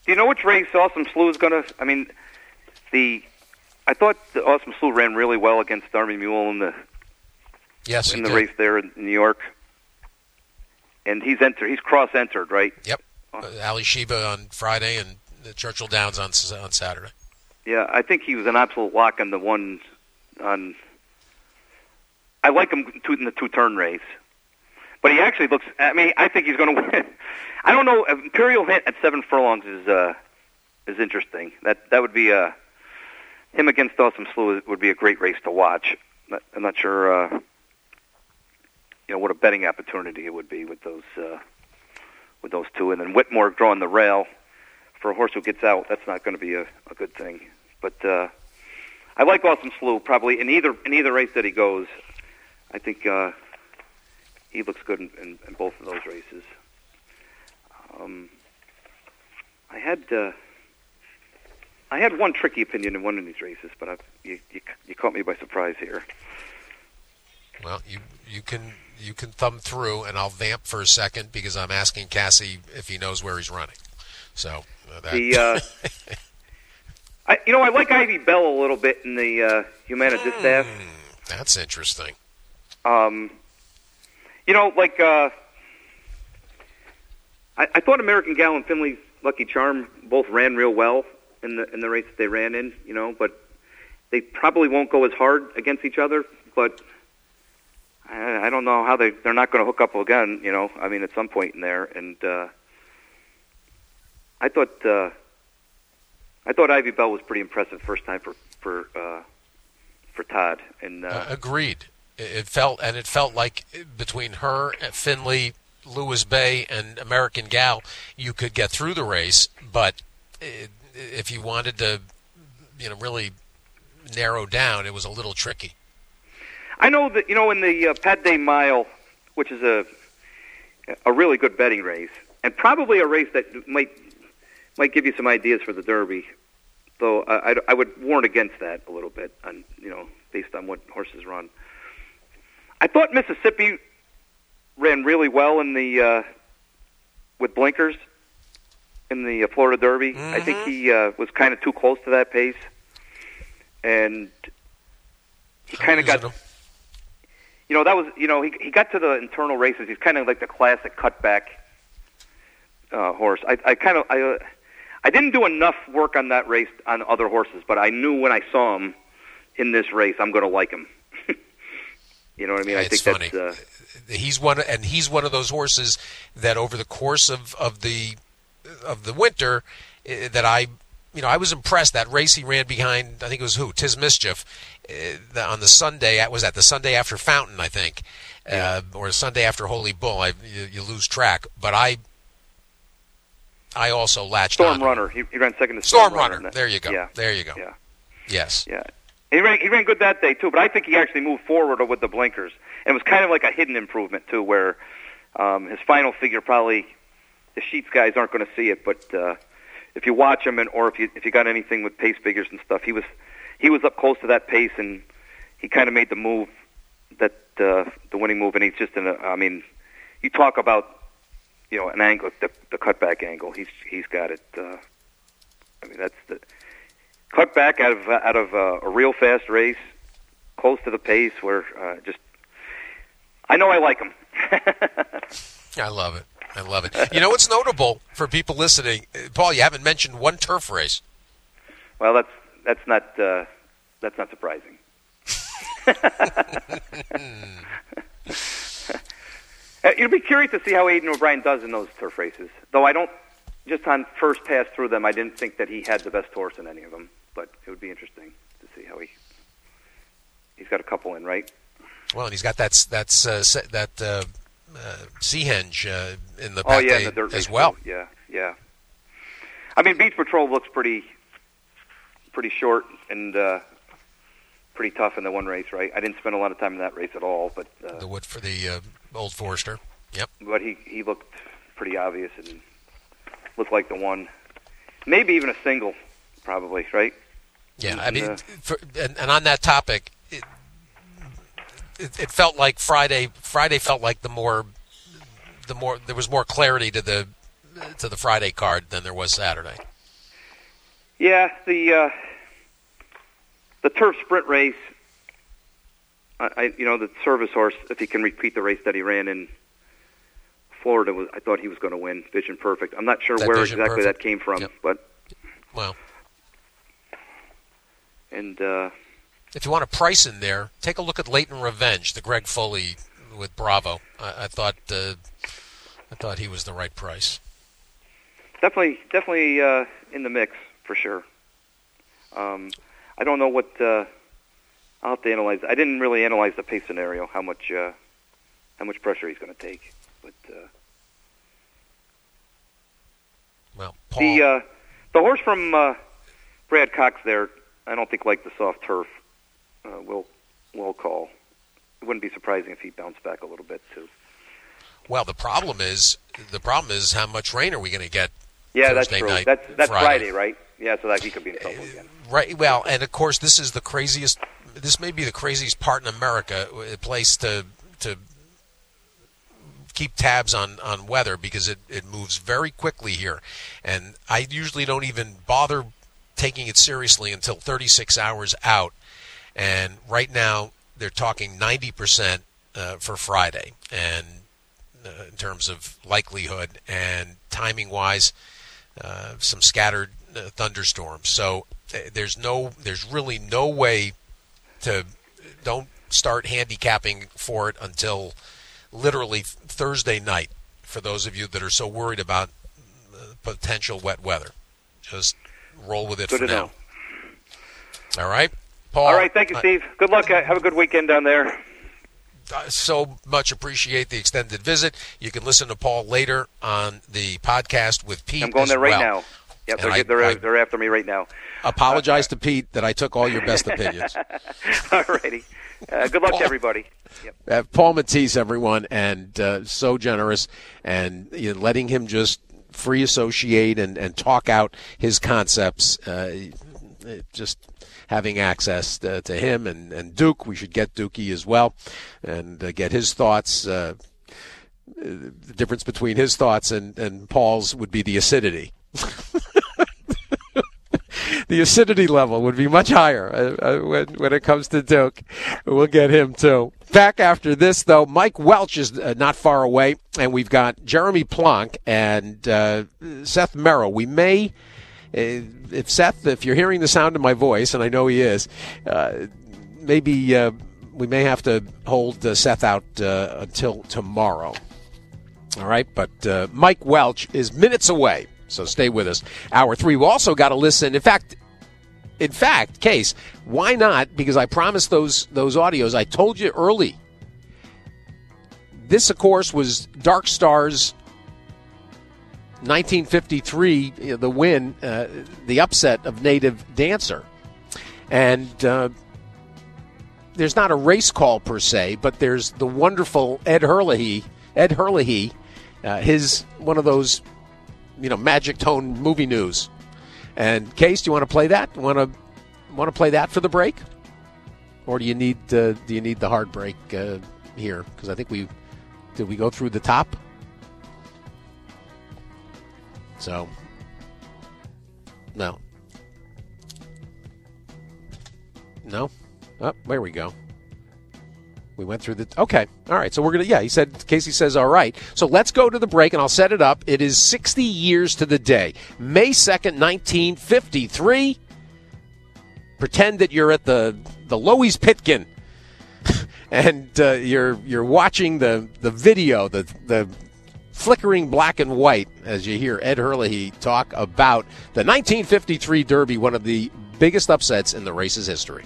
Do you know which race Awesome Slew is going to? I mean, the I thought the Awesome Slew ran really well against Army Mule in the yes in the did. race there in New York, and he's entered. He's cross-entered, right? Yep. Uh, Ali Sheba on Friday and Churchill Downs on on Saturday. Yeah, I think he was an absolute lock on the one on. I like him in the two-turn race, but he actually looks. I mean, I think he's going to win. I don't know. Imperial Hint at seven furlongs is uh, is interesting. That that would be a him against Awesome Slew would be a great race to watch. I'm not sure, uh, you know, what a betting opportunity it would be with those uh, with those two, and then Whitmore drawing the rail for a horse who gets out. That's not going to be a, a good thing. But uh, I like Awesome Slew probably in either in either race that he goes. I think uh, he looks good in, in, in both of those races. Um, I had uh, I had one tricky opinion in one of these races, but I, you, you you caught me by surprise here. Well, you you can you can thumb through, and I'll vamp for a second because I'm asking Cassie if he knows where he's running. So uh, that... the uh, I you know I like Ivy Bell a little bit in the uh, Humana Distaff. Mm, that's interesting. Um, you know, like uh, I, I thought American Gal and Finley's Lucky Charm both ran real well in the in the race that they ran in. You know, but they probably won't go as hard against each other. But I, I don't know how they they're not going to hook up again. You know, I mean, at some point in there, and uh, I thought uh, I thought Ivy Bell was pretty impressive first time for for uh, for Todd. And uh, uh, agreed. It felt and it felt like between her, Finley, Lewis Bay, and American Gal, you could get through the race. But if you wanted to, you know, really narrow down, it was a little tricky. I know that, you know, in the uh, Pat Day Mile, which is a a really good betting race, and probably a race that might might give you some ideas for the Derby. Though I, I, I would warn against that a little bit, on you know, based on what horses run. I thought Mississippi ran really well in the uh, with blinkers in the uh, Florida Derby. Mm-hmm. I think he uh, was kind of too close to that pace, and he kind of got. You know, that was you know he he got to the internal races. He's kind of like the classic cutback uh, horse. I, I kind of I uh, I didn't do enough work on that race on other horses, but I knew when I saw him in this race, I'm going to like him. You know what I mean? Yeah, I think funny. that's uh, he's one, and he's one of those horses that over the course of, of the of the winter, uh, that I, you know, I was impressed. That race he ran behind, I think it was who, Tis Mischief, uh, the, on the Sunday. Was that the Sunday after Fountain? I think, uh, or Sunday after Holy Bull. I, you, you lose track, but I, I also latched Storm on. Storm Runner. He, he ran second to Storm, Storm Runner. Runner. There you go. Yeah. There you go. Yeah. Yes. Yeah. He ran, he ran good that day, too, but I think he actually moved forward with the blinkers. And it was kind of like a hidden improvement, too, where um, his final figure probably, the Sheets guys aren't going to see it, but uh, if you watch him, and or if you if you got anything with pace figures and stuff, he was he was up close to that pace, and he kind of made the move, that uh, the winning move, and he's just in a, I mean, you talk about, you know, an angle, the, the cutback angle, he's he's got it. Uh, I mean, that's the... Cut back out of out of uh, a real fast race, close to the pace. Where uh, just, I know I like him. I love it. I love it. You know what's notable for people listening, Paul? You haven't mentioned one turf race. Well, that's that's not uh, that's not surprising. You'd be curious to see how Aidan O'Brien does in those turf races. Though I don't, just on first pass through them, I didn't think that he had the best horse in any of them. But it would be interesting to see how he he's got a couple in, right? Well, and he's got that that's uh, that uh, uh, Seahenge uh, in the oh yeah, in the dirt as race well. Too. Yeah, yeah. I mean, Beach Patrol looks pretty pretty short and uh, pretty tough in the one race, right? I didn't spend a lot of time in that race at all, but uh, the wood for the uh, Old Forester. Yep. But he he looked pretty obvious and looked like the one, maybe even a single, probably, right? Yeah, I mean, for, and, and on that topic, it, it, it felt like Friday. Friday felt like the more, the more there was more clarity to the to the Friday card than there was Saturday. Yeah, the uh, the turf sprint race. I, I, you know, the service horse. If he can repeat the race that he ran in Florida, was I thought he was going to win. Vision Perfect. I'm not sure That where Vision exactly Perfect. that came from, Yep. but Well, and uh, if you want a price in there, take a look at Leighton Revenge, the Greg Foley with Bravo. I, I thought uh, I thought he was the right price. definitely, definitely uh, in the mix for sure. Um, I don't know what uh, I'll have to analyze. I didn't really analyze the pace scenario, how much uh, how much pressure he's going to take. But uh, well, Paul, the uh, the horse from uh, Brad Cox there, I don't think liked the soft turf. Uh, will will call. It wouldn't be surprising if he bounced back a little bit too. well, the problem is the problem is how much rain are we going to get? Yeah, Thursday that's true. night, That's that's Friday. Friday, right? Yeah, so that he could be in trouble again. Right. Well, and of course, this is the craziest. This may be the craziest part in America, a place to to keep tabs on, on weather because it, it moves very quickly here, and I usually don't even bother taking it seriously until thirty-six hours out. And right now, they're talking ninety percent uh, for Friday, and uh, in terms of likelihood and timing-wise, uh, some scattered uh, thunderstorms. So uh, there's no, there's really no way to don't start handicapping for it until literally Thursday night. For those of you that are so worried about uh, potential wet weather, just roll with it Good for to now. know. All right, Paul. All right, thank you, Steve. Good luck. Uh, Have a good weekend down there. I so much appreciate the extended visit. You can listen to Paul later on the podcast with Pete. I'm going as there right well. now. Yep, And they're, I- they're, I- they're after me right now. Apologize to Pete that I took all your best opinions. All righty. Uh, good luck Paul- to everybody. Yep. Uh, Paul Matisse, everyone, and uh, so generous, and you know, letting him just free associate and, and talk out his concepts. Uh, just having access to, to him and, and Duke. We should get Dookie as well and uh, get his thoughts. Uh, the difference between his thoughts and, and Paul's would be the acidity. The acidity level would be much higher uh, uh, when, when it comes to Duke. We'll get him, too. Back after this, though, Mike Welch is uh, not far away, and we've got Jeremy Plonk and uh, Seth Merrill. We may, uh, if Seth, if you're hearing the sound of my voice, and I know he is, uh, maybe uh, we may have to hold uh, Seth out uh, until tomorrow. All right, but uh, Mike Welch is minutes away. So stay with us. Hour three. We also got to listen. In fact, in fact, Case, why not? Because I promised those those audios. I told you early. This, of course, was Dark Star's nineteen fifty-three, you know, the win, uh, the upset of Native Dancer. And uh, there's not a race call per se, but there's the wonderful Ed Herlihy. Ed Herlihy, uh, his one of those, you know, magic tone movie news. And Case, do you want to play that? Want to want to play that for the break, or do you need uh, do you need the hard break uh, here? Because I think we did we go through the top. So no, no. Oh, there we go. We went through the... Okay. All right. So we're going to... Yeah, he said... Casey says, all right. So let's go to the break, and I'll set it up. It is sixty years to the day. May second, nineteen fifty-three. Pretend that you're at the, the Loews Pitkin, and uh, you're you're watching the, the video, the the flickering black and white, as you hear Ed Herlihy talk about the nineteen fifty-three Derby, one of the biggest upsets in the race's history.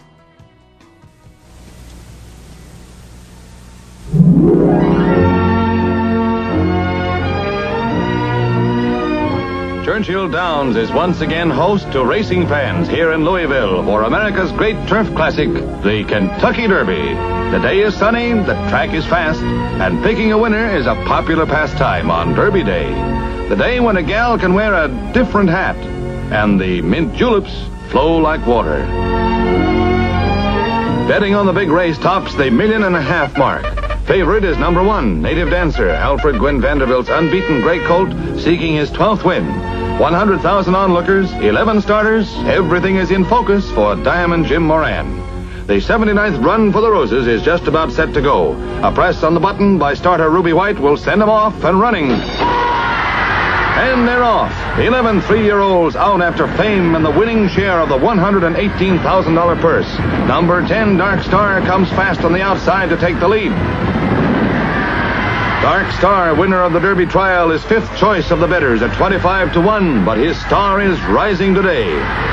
Churchill Downs is once again host to racing fans here in Louisville for America's great turf classic, the Kentucky Derby. The day is sunny, the track is fast, and picking a winner is a popular pastime on Derby Day. The day when a gal can wear a different hat, and the mint juleps flow like water. Betting on the big race tops the million and a half mark. Favorite is number one, Native Dancer, Alfred Gwynn Vanderbilt's unbeaten gray colt, seeking his twelfth win. one hundred thousand onlookers, eleven starters, everything is in focus for Diamond Jim Moran. The seventy-ninth Run for the Roses is just about set to go. A press on the button by starter Ruby White will send them off and running. And they're off. eleven three-year-olds out after fame and the winning share of the one hundred eighteen thousand dollars purse. Number ten, Dark Star, comes fast on the outside to take the lead. Dark Star, winner of the Derby trial, is fifth choice of the bettors at twenty-five to one, but his star is rising today.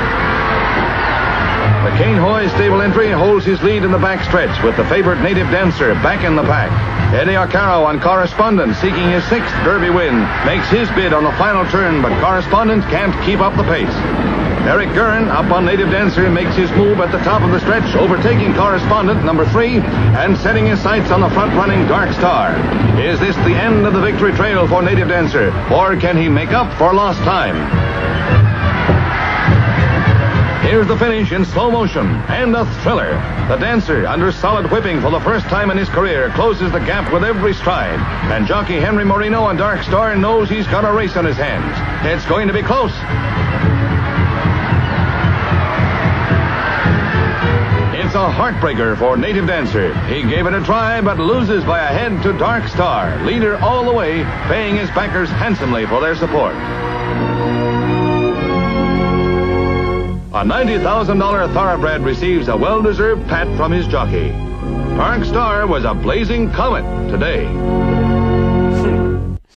The Kane Hoy stable entry holds his lead in the backstretch with the favorite Native Dancer back in the pack. Eddie Arcaro on Correspondent, seeking his sixth Derby win, makes his bid on the final turn, but Correspondent can't keep up the pace. Eric Gurn, up on Native Dancer, makes his move at the top of the stretch, overtaking Correspondent, number three, and setting his sights on the front-running Dark Star. Is this the end of the victory trail for Native Dancer, or can he make up for lost time? Here's the finish in slow motion, and a thriller. The Dancer, under solid whipping for the first time in his career, closes the gap with every stride. And jockey Henry Moreno on Dark Star knows he's got a race on his hands. It's going to be close. It's a heartbreaker for Native Dancer. He gave it a try, but loses by a head to Dark Star, leader all the way, paying his backers handsomely for their support. A ninety thousand dollars thoroughbred receives a well-deserved pat from his jockey. Dark Star was a blazing comet today.